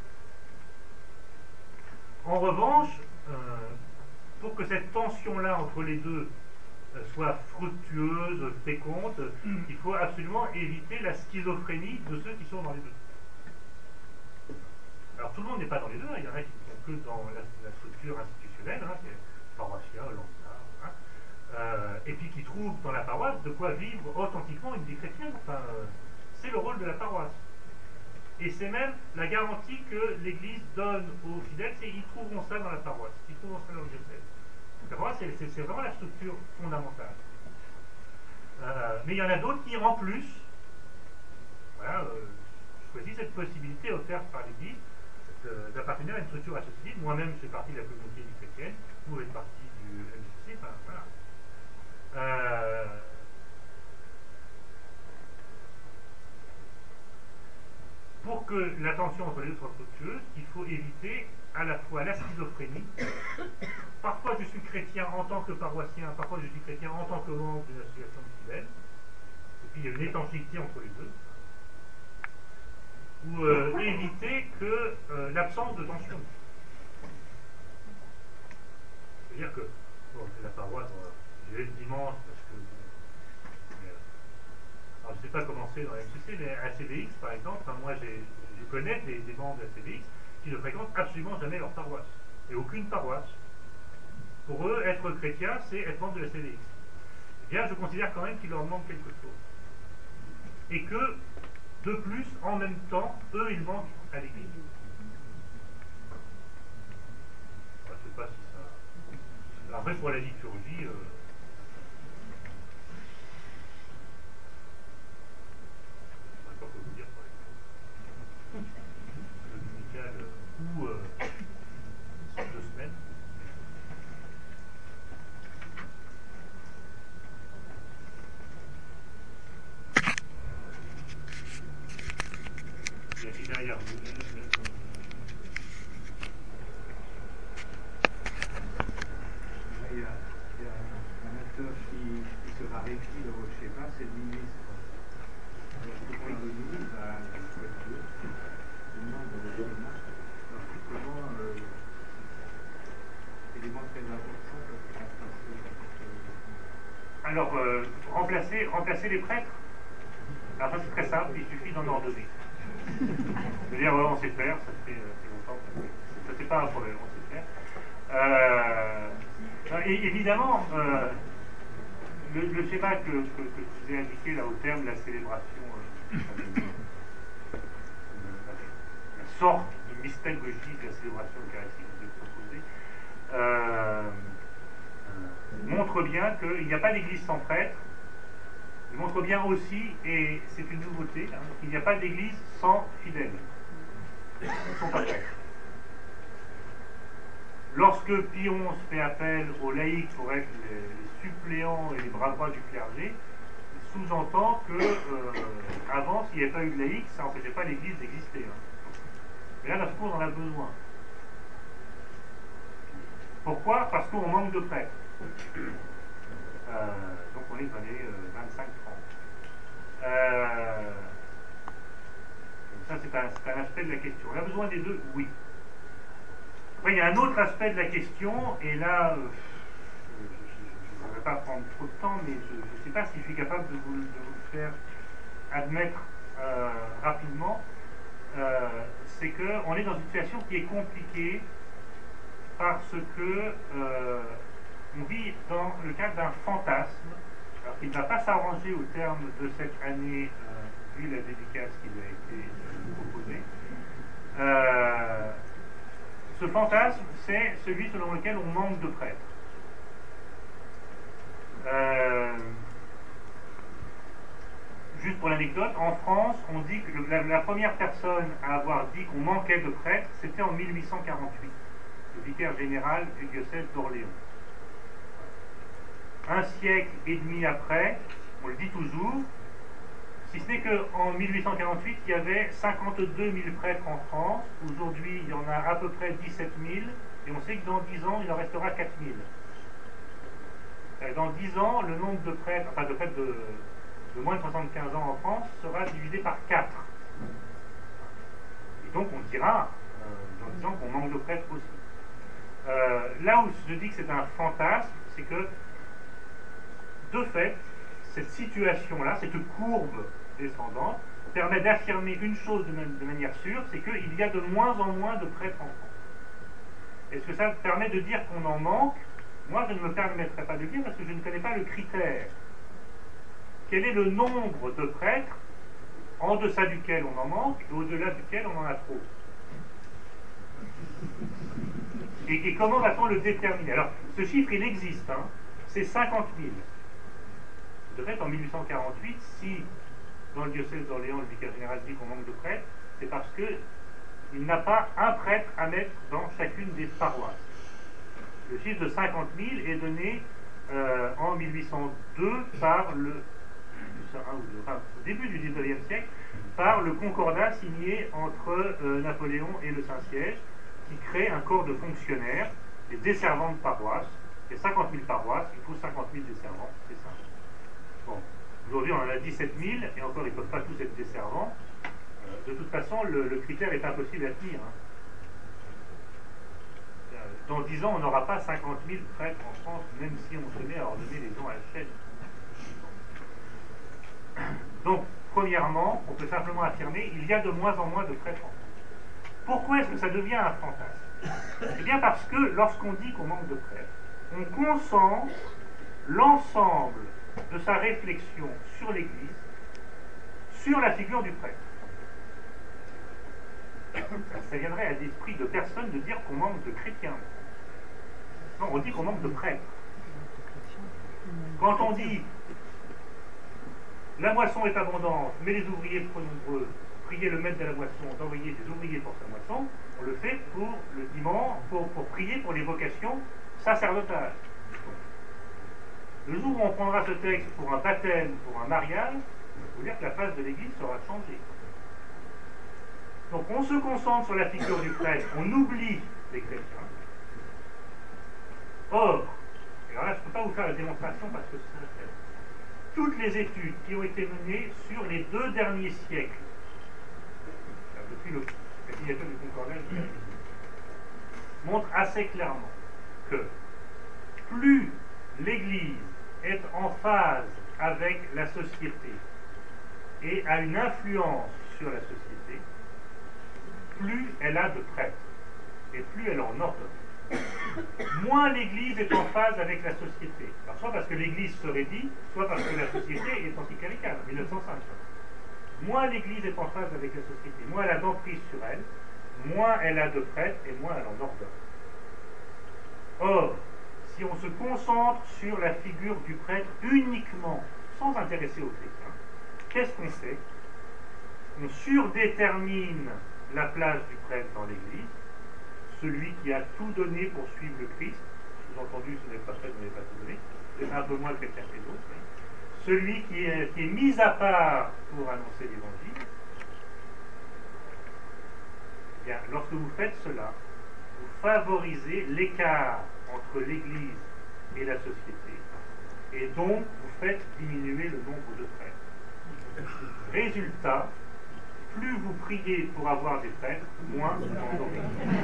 [SPEAKER 2] en revanche, euh, pour que cette tension-là entre les deux euh, soit fructueuse, féconde, mm. il faut absolument éviter la schizophrénie de ceux qui sont dans les deux. Alors tout le monde n'est pas dans les deux, hein. Il y en a qui ne sont que dans la, la structure institutionnelle, hein, c'est paroissien, lambda, hein, euh, et puis qui trouvent dans la paroisse de quoi vivre authentiquement une vie chrétienne. Enfin, euh, c'est le rôle de la paroisse. Et c'est même la garantie que l'Église donne aux fidèles, c'est qu'ils trouveront ça dans la paroisse, ils trouveront ça dans le diocèse. La paroisse, c'est vraiment la structure fondamentale. Euh, mais il y en a d'autres qui, en plus, voilà, euh, choisissent cette possibilité offerte par l'Église euh, d'appartenir à une structure associative. Moi-même, je fais partie de la communauté du chrétienne, vous faites partie du M C C, enfin, voilà. Euh, Pour que la tension entre les deux soit fructueuse, il faut éviter à la fois la schizophrénie. Parfois je suis chrétien en tant que paroissien, parfois je suis chrétien en tant que membre d'une association de fidèles. Et puis il y a une étanchéité entre les deux. Ou euh, éviter que euh, l'absence de tension. C'est-à-dire que, bon, la paroisse, j'y vais le dimanche parce que. Alors, je ne sais pas comment c'est dans la M C C, mais à C V X, par exemple, enfin, moi je connais des, des membres de la C V X qui ne fréquentent absolument jamais leur paroisse. Et aucune paroisse. Pour eux, être chrétien, c'est être membre de la C V X. Eh bien, je considère quand même qu'il leur manque quelque chose. Et que De plus, en même temps, eux, ils manquent à l'Église. Je ne sais pas si ça... Après, pour la liturgie, euh... je ne sais pas quoi vous dire pour la liturgie. Le dominical euh, ou euh, deux semaines. Et derrière vous.
[SPEAKER 6] Il y a, il y a un, un acteur qui, qui se raréfie dans votre schéma, c'est le ministre. Alors, pour faire le ministre, bah, il faut être deux. Tout le monde dans le gouvernement. Alors, comment, euh, élément très important pour remplacer.
[SPEAKER 2] Alors, euh, remplacer, remplacer les prêtres. Alors ça c'est très simple, il suffit d'en ordonner. Je veux dire, ouais, on sait faire, ça fait, euh, fait longtemps, ça c'est pas un problème, on sait faire. Euh, et évidemment, euh, le, le schéma que, que, que je vous ai indiqué là au terme de la célébration, euh, euh, la sorte de mystallogie de la célébration eucharistique que je vous ai proposée, euh, euh, montre bien qu'il n'y a pas d'église sans prêtre. Il montre bien aussi, et c'est une nouveauté, hein, qu'il n'y a pas d'église sans fidèles. Ils ne sont pas prêtres. Lorsque Pie onze fait appel aux laïcs pour être les, les suppléants et les bras droits du clergé, il sous-entend que euh, avant, s'il n'y avait pas eu de laïcs, ça n'empêchait pas l'église d'exister. Hein. Mais là, d'un coup, on en a besoin. Pourquoi? Parce qu'on manque de prêtres. Euh, donc on est dans les euh, vingt-cinq trente. Euh, ça c'est un, un aspect de la question. On a besoin des deux? Oui. Après il y a un autre aspect de la question, et là, euh, je ne voudrais pas prendre trop de temps, mais je ne sais pas si je suis capable de vous, de vous le faire admettre euh, rapidement. Euh, c'est qu'on est dans une situation qui est compliquée parce que euh, on vit dans le cadre d'un fantasme, alors qu'il ne va pas s'arranger au terme de cette année, euh, vu la dédicace qui lui a été euh, proposée. Euh, ce fantasme, c'est celui selon lequel on manque de prêtres. Euh, juste pour l'anecdote, en France, on dit que le, la, la première personne à avoir dit qu'on manquait de prêtres, c'était en mille huit cent quarante-huit, le vicaire général du diocèse d'Orléans. Un siècle et demi après, on le dit toujours, si ce n'est qu'en mille huit cent quarante-huit, il y avait cinquante-deux mille prêtres en France. Aujourd'hui, il y en a à peu près dix-sept mille, et on sait que dans dix ans, il en restera quatre mille. Dans dix ans, le nombre de prêtres, enfin de prêtres de, de moins de soixante-quinze ans en France sera divisé par quatre. Et donc, on dira, euh, dans dix ans, qu'on manque de prêtres aussi. Euh, là où je dis que c'est un fantasme, c'est que de fait, cette situation-là, cette courbe descendante, permet d'affirmer une chose de, man de manière sûre, c'est qu'il y a de moins en moins de prêtres en France. Est-ce que ça permet de dire qu'on en manque? Moi, je ne me permettrai pas de le dire parce que je ne connais pas le critère. Quel est le nombre de prêtres en deçà duquel on en manque et au-delà duquel on en a trop? Et, et comment va-t-on le déterminer? Alors, ce chiffre, il existe, hein, c'est cinquante mille. De fait, en mille huit cent quarante-huit, si dans le diocèse d'Orléans, le vicaire général dit qu'on manque de prêtres, c'est parce qu'il n'a pas un prêtre à mettre dans chacune des paroisses. Le chiffre de cinquante mille est donné euh, en mille huit cent deux par le, enfin, au début du dix-neuvième siècle, par le concordat signé entre euh, Napoléon et le Saint-Siège, qui crée un corps de fonctionnaires, des desservants de paroisses. Il y a cinquante mille paroisses, il faut cinquante mille desservants, c'est ça. Bon, aujourd'hui on en a dix-sept mille, et encore ils ne peuvent pas tous être desservants. Euh, de toute façon, le, le critère est impossible à tenir. Hein. Dans dix ans, on n'aura pas cinquante mille prêtres en France, même si on se met à ordonner les dons à la chaîne. Donc, premièrement, on peut simplement affirmer qu'il y a de moins en moins de prêtres en France. Pourquoi est-ce que ça devient un fantasme? Eh bien parce que lorsqu'on dit qu'on manque de prêtres, on concentre l'ensemble de sa réflexion sur l'Église, sur la figure du prêtre. ça viendrait à l'esprit de personne de dire qu'on manque de chrétiens. Non, on dit qu'on manque de prêtres. Quand on dit la moisson est abondante, mais les ouvriers trop nombreux, priez le maître de la moisson d'envoyer des ouvriers pour sa moisson, on le fait pour le dimanche, pour, pour prier pour les vocations sacerdotales. Le jour où on prendra ce texte pour un baptême, pour un mariage, il faut dire que la face de l'Église sera changée. Donc on se concentre sur la figure du prêtre, on oublie les chrétiens. Or, et alors là je ne peux pas vous faire la démonstration parce que c'est très toutes les études qui ont été menées sur les deux derniers siècles, depuis le, la signature du Concordat, montrent assez clairement que plus l'Église est en phase avec la société et a une influence sur la société, plus elle a de prêtres et plus elle en ordonne. Moins l'Église est en phase avec la société. Alors, soit parce que l'Église se raidit, soit parce que la société est anticléricale, mille neuf cent cinq. Moins l'Église est en phase avec la société, moins elle a d'emprise sur elle, moins elle a de prêtres et moins elle en ordonne. Or, si on se concentre sur la figure du prêtre uniquement, sans intéresser aux chrétiens, qu'est-ce qu'on fait? On surdétermine la place du prêtre dans l'Église, celui qui a tout donné pour suivre le Christ. Sous-entendu, ce n'est pas prêtre, vous n'avez pas tout donné, c'est un peu moins le chrétien que les autres, mais celui qui est, qui est mis à part pour annoncer l'Évangile. Bien, lorsque vous faites cela, vous favorisez l'écart entre l'Église et la société, et donc vous faites diminuer le nombre de prêtres. Résultat, plus vous priez pour avoir des prêtres, moins vous en aurez.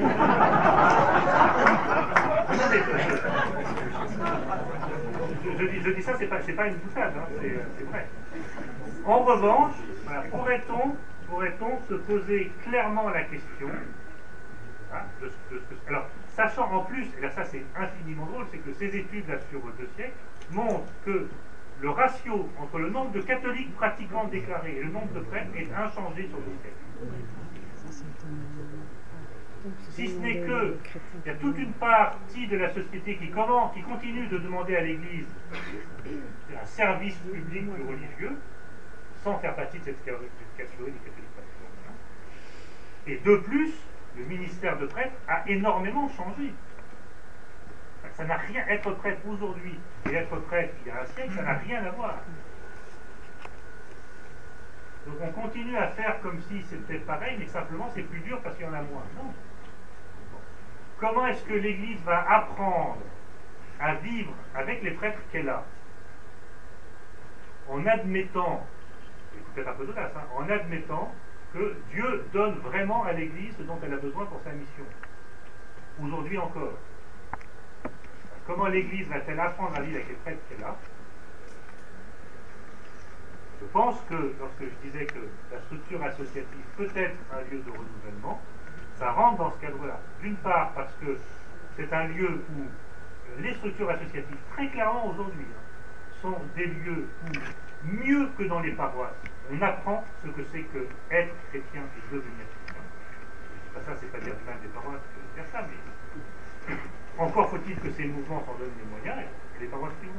[SPEAKER 2] je, je, dis, je dis ça, c'est pas, c'est pas une boutade, hein, c'est, c'est vrai. En revanche, voilà, pourrait-on, pourrait-on se poser clairement la question, hein, de ce, de ce que, alors, sachant en plus, et là ça c'est infiniment drôle, c'est que ces études-là sur deux siècles montrent que le ratio entre le nombre de catholiques pratiquants déclarés et le nombre de prêtres est inchangé sur deux siècles. Si ce n'est que il y a toute une partie de la société qui, commence, qui continue de demander à l'Église un service public et religieux, sans faire partie de cette catégorie des catholiques pratiquants. Et de plus, le ministère de prêtre a énormément changé. Ça n'a rien, être prêtre aujourd'hui et être prêtre il y a un siècle, ça n'a rien à voir. Donc on continue à faire comme si c'était pareil, mais simplement c'est plus dur parce qu'il y en a moins. Non. Comment est-ce que l'Église va apprendre à vivre avec les prêtres qu'elle a? En admettant, c'est peut-être un peu d'audace, hein, en admettant que Dieu donne vraiment à l'Église ce dont elle a besoin pour sa mission. Aujourd'hui encore. Comment l'Église va-t-elle apprendre à vivre avec les prêtres qu'elle a? Je pense que, lorsque je disais que la structure associative peut être un lieu de renouvellement, ça rentre dans ce cadre-là. D'une part, parce que c'est un lieu où les structures associatives, très clairement aujourd'hui, hein, sont des lieux où, mieux que dans les paroisses, on apprend ce que c'est que être chrétien et devenir chrétien. Ben ça, c'est pas dire du mal des paroisses que de dire ça, mais encore faut-il que ces mouvements s'en donnent les moyens et les paroisses suivront.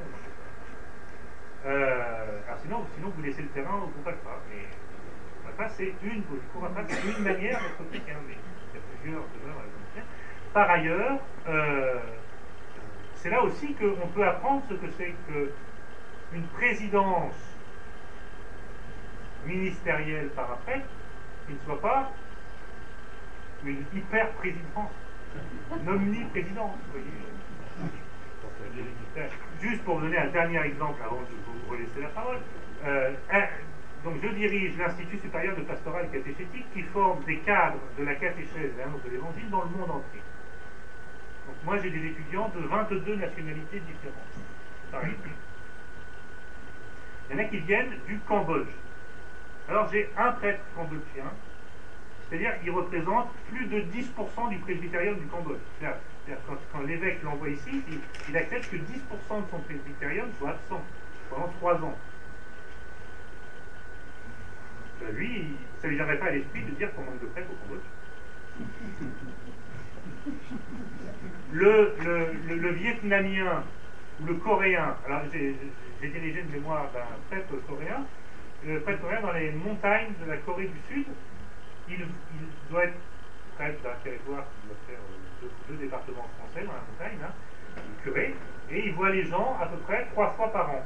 [SPEAKER 2] Euh, alors sinon, sinon, vous laissez le terrain au groupe alpha. Mais alpha, c'est une, le cours alpha, c'est une manière d'être chrétien, mais il y a plusieurs demeures à la. Par ailleurs, euh, c'est là aussi qu'on peut apprendre ce que c'est qu'une présidence ministérielle par un prêtre qui ne soit pas une hyper-présidence, une omniprésidence, vous voyez. Juste pour vous donner un dernier exemple avant de vous relaisser la parole. Euh, un, donc je dirige l'Institut supérieur de pastoral catéchétique qui forme des cadres de la catéchèse et l'annonce de l'Évangile dans le monde entier. Donc moi j'ai des étudiants de vingt-deux nationalités différentes. Par ici. Il y en a qui viennent du Cambodge. Alors j'ai un prêtre cambodgien, c'est-à-dire qu'il représente plus de dix pour cent du presbytérium du Cambodge. C'est-à-dire, c'est-à-dire quand, quand l'évêque l'envoie ici, il, il accepte que dix pour cent de son presbytérium soit absent pendant trois ans. Ben lui, il, ça ne lui viendrait pas à l'esprit de dire qu'on manque de prêtres au Cambodge. Le, le, le, le vietnamien ou le coréen, alors j'ai dirigé de mémoire d'un prêtre coréen, le prêtre coréen dans les montagnes de la Corée du Sud, il, il doit être prêtre d'un territoire qui doit faire deux, deux départements français dans la montagne, hein, le curé, et il voit les gens à peu près trois fois par an.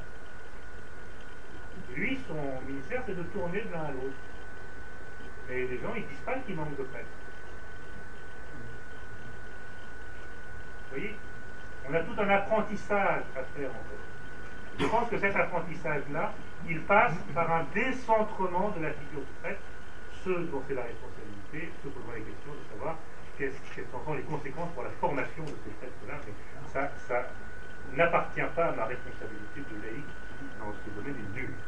[SPEAKER 2] Lui, son ministère, c'est de tourner de l'un à l'autre. Et les gens, ils ne disent pas qu'il manque de prêtres. Vous voyez, on a tout un apprentissage à faire en fait. Je pense que cet apprentissage-là, il passe par un décentrement de la figure du prêtre, ceux dont c'est la responsabilité, se posant les questions de savoir quelles sont les conséquences pour la formation de ces prêtres-là, mais ça, ça n'appartient pas à ma responsabilité de laïc qui, dans ce domaine, est nulle.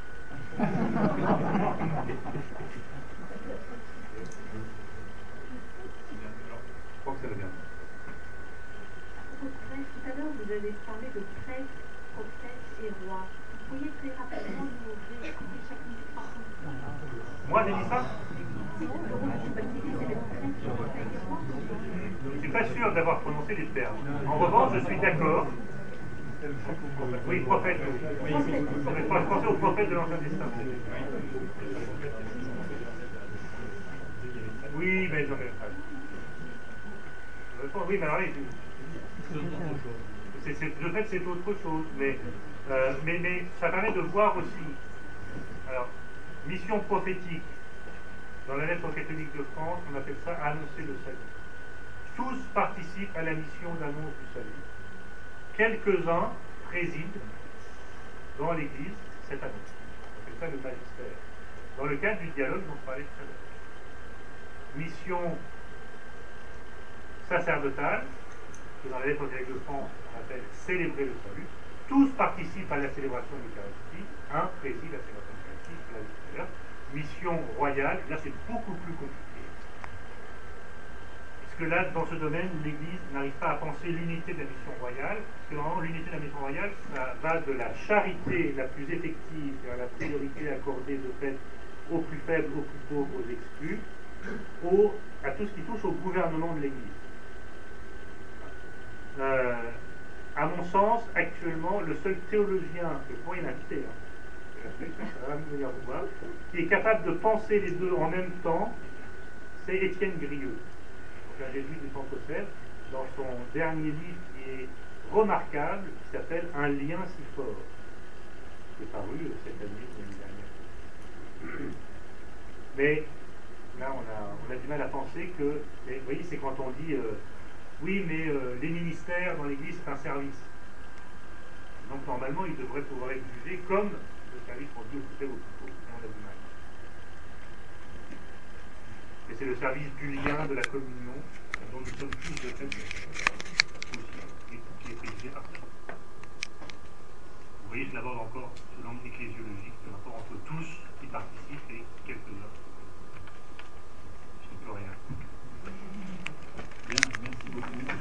[SPEAKER 2] Je crois que ça va bien.
[SPEAKER 4] Tout à l'heure, vous avez parlé de prêtre, prophète et roi. Vous pourriez très rapidement nous réexpliquer chacune des trois fonctions.
[SPEAKER 2] Moi, j'ai dit ça?
[SPEAKER 4] Le rôle du baptisé, c'est d'être prêtre, prophète et roi.
[SPEAKER 2] Je ne suis pas sûr d'avoir prononcé les termes. En revanche, je suis d'accord. Oui, prophète. Oui, je pensais au prophète de l'Ancien Testament. Oui, mais non, mais. Oui, mais alors, c'est, c'est, le fait, c'est autre chose. Mais, euh, mais, mais ça permet de voir aussi. Alors, mission prophétique. Dans la lettre catholique de France, on appelle ça annoncer le salut. Tous participent à la mission d'annonce du salut. Quelques-uns président dans l'Église cette année. On appelle ça le magistère. Dans le cadre du dialogue dont on parlait tout à l'heure. Mission sacerdotale, que dans la lettre catholique de France, on appelle célébrer le salut. Tous participent à la célébration de l'Eucharistie. Un préside la célébration de l'Eucharistie, on l'a dit tout à l'heure. Mission royale, là c'est beaucoup plus compliqué. Que là, dans ce domaine, l'Église n'arrive pas à penser l'unité de la mission royale, parce que normalement, l'unité de la mission royale, ça va de la charité la plus effective, à la priorité accordée de fait aux plus faibles, aux plus pauvres, aux exclus, au, à tout ce qui touche au gouvernement de l'Église. Euh, à mon sens, actuellement, le seul théologien, que vous pourriez l'inviter, hein, qui est capable de penser les deux en même temps, c'est Étienne Grieux. Un jésuite du Centre-Océan, dans son dernier livre qui est remarquable, qui s'appelle Un lien si fort, qui est paru cette année ou l'année dernière. Mais là, on a, on a du mal à penser que, et vous voyez, c'est quand on dit euh, oui, mais euh, les ministères dans l'Église, c'est un service. Donc normalement, ils devraient pouvoir être jugés comme le service rendu au plus faible ou au plus pauvre. Et on a du mal. Et c'est le service du lien, de la communion, dont nous sommes tous de fait aussi, et qui est précisé par ça. Vous voyez, je l'aborde encore sous l'angle ecclésiologique, le rapport entre tous qui participent et quelques-uns. Je ne peux rien.
[SPEAKER 7] Bien, merci beaucoup.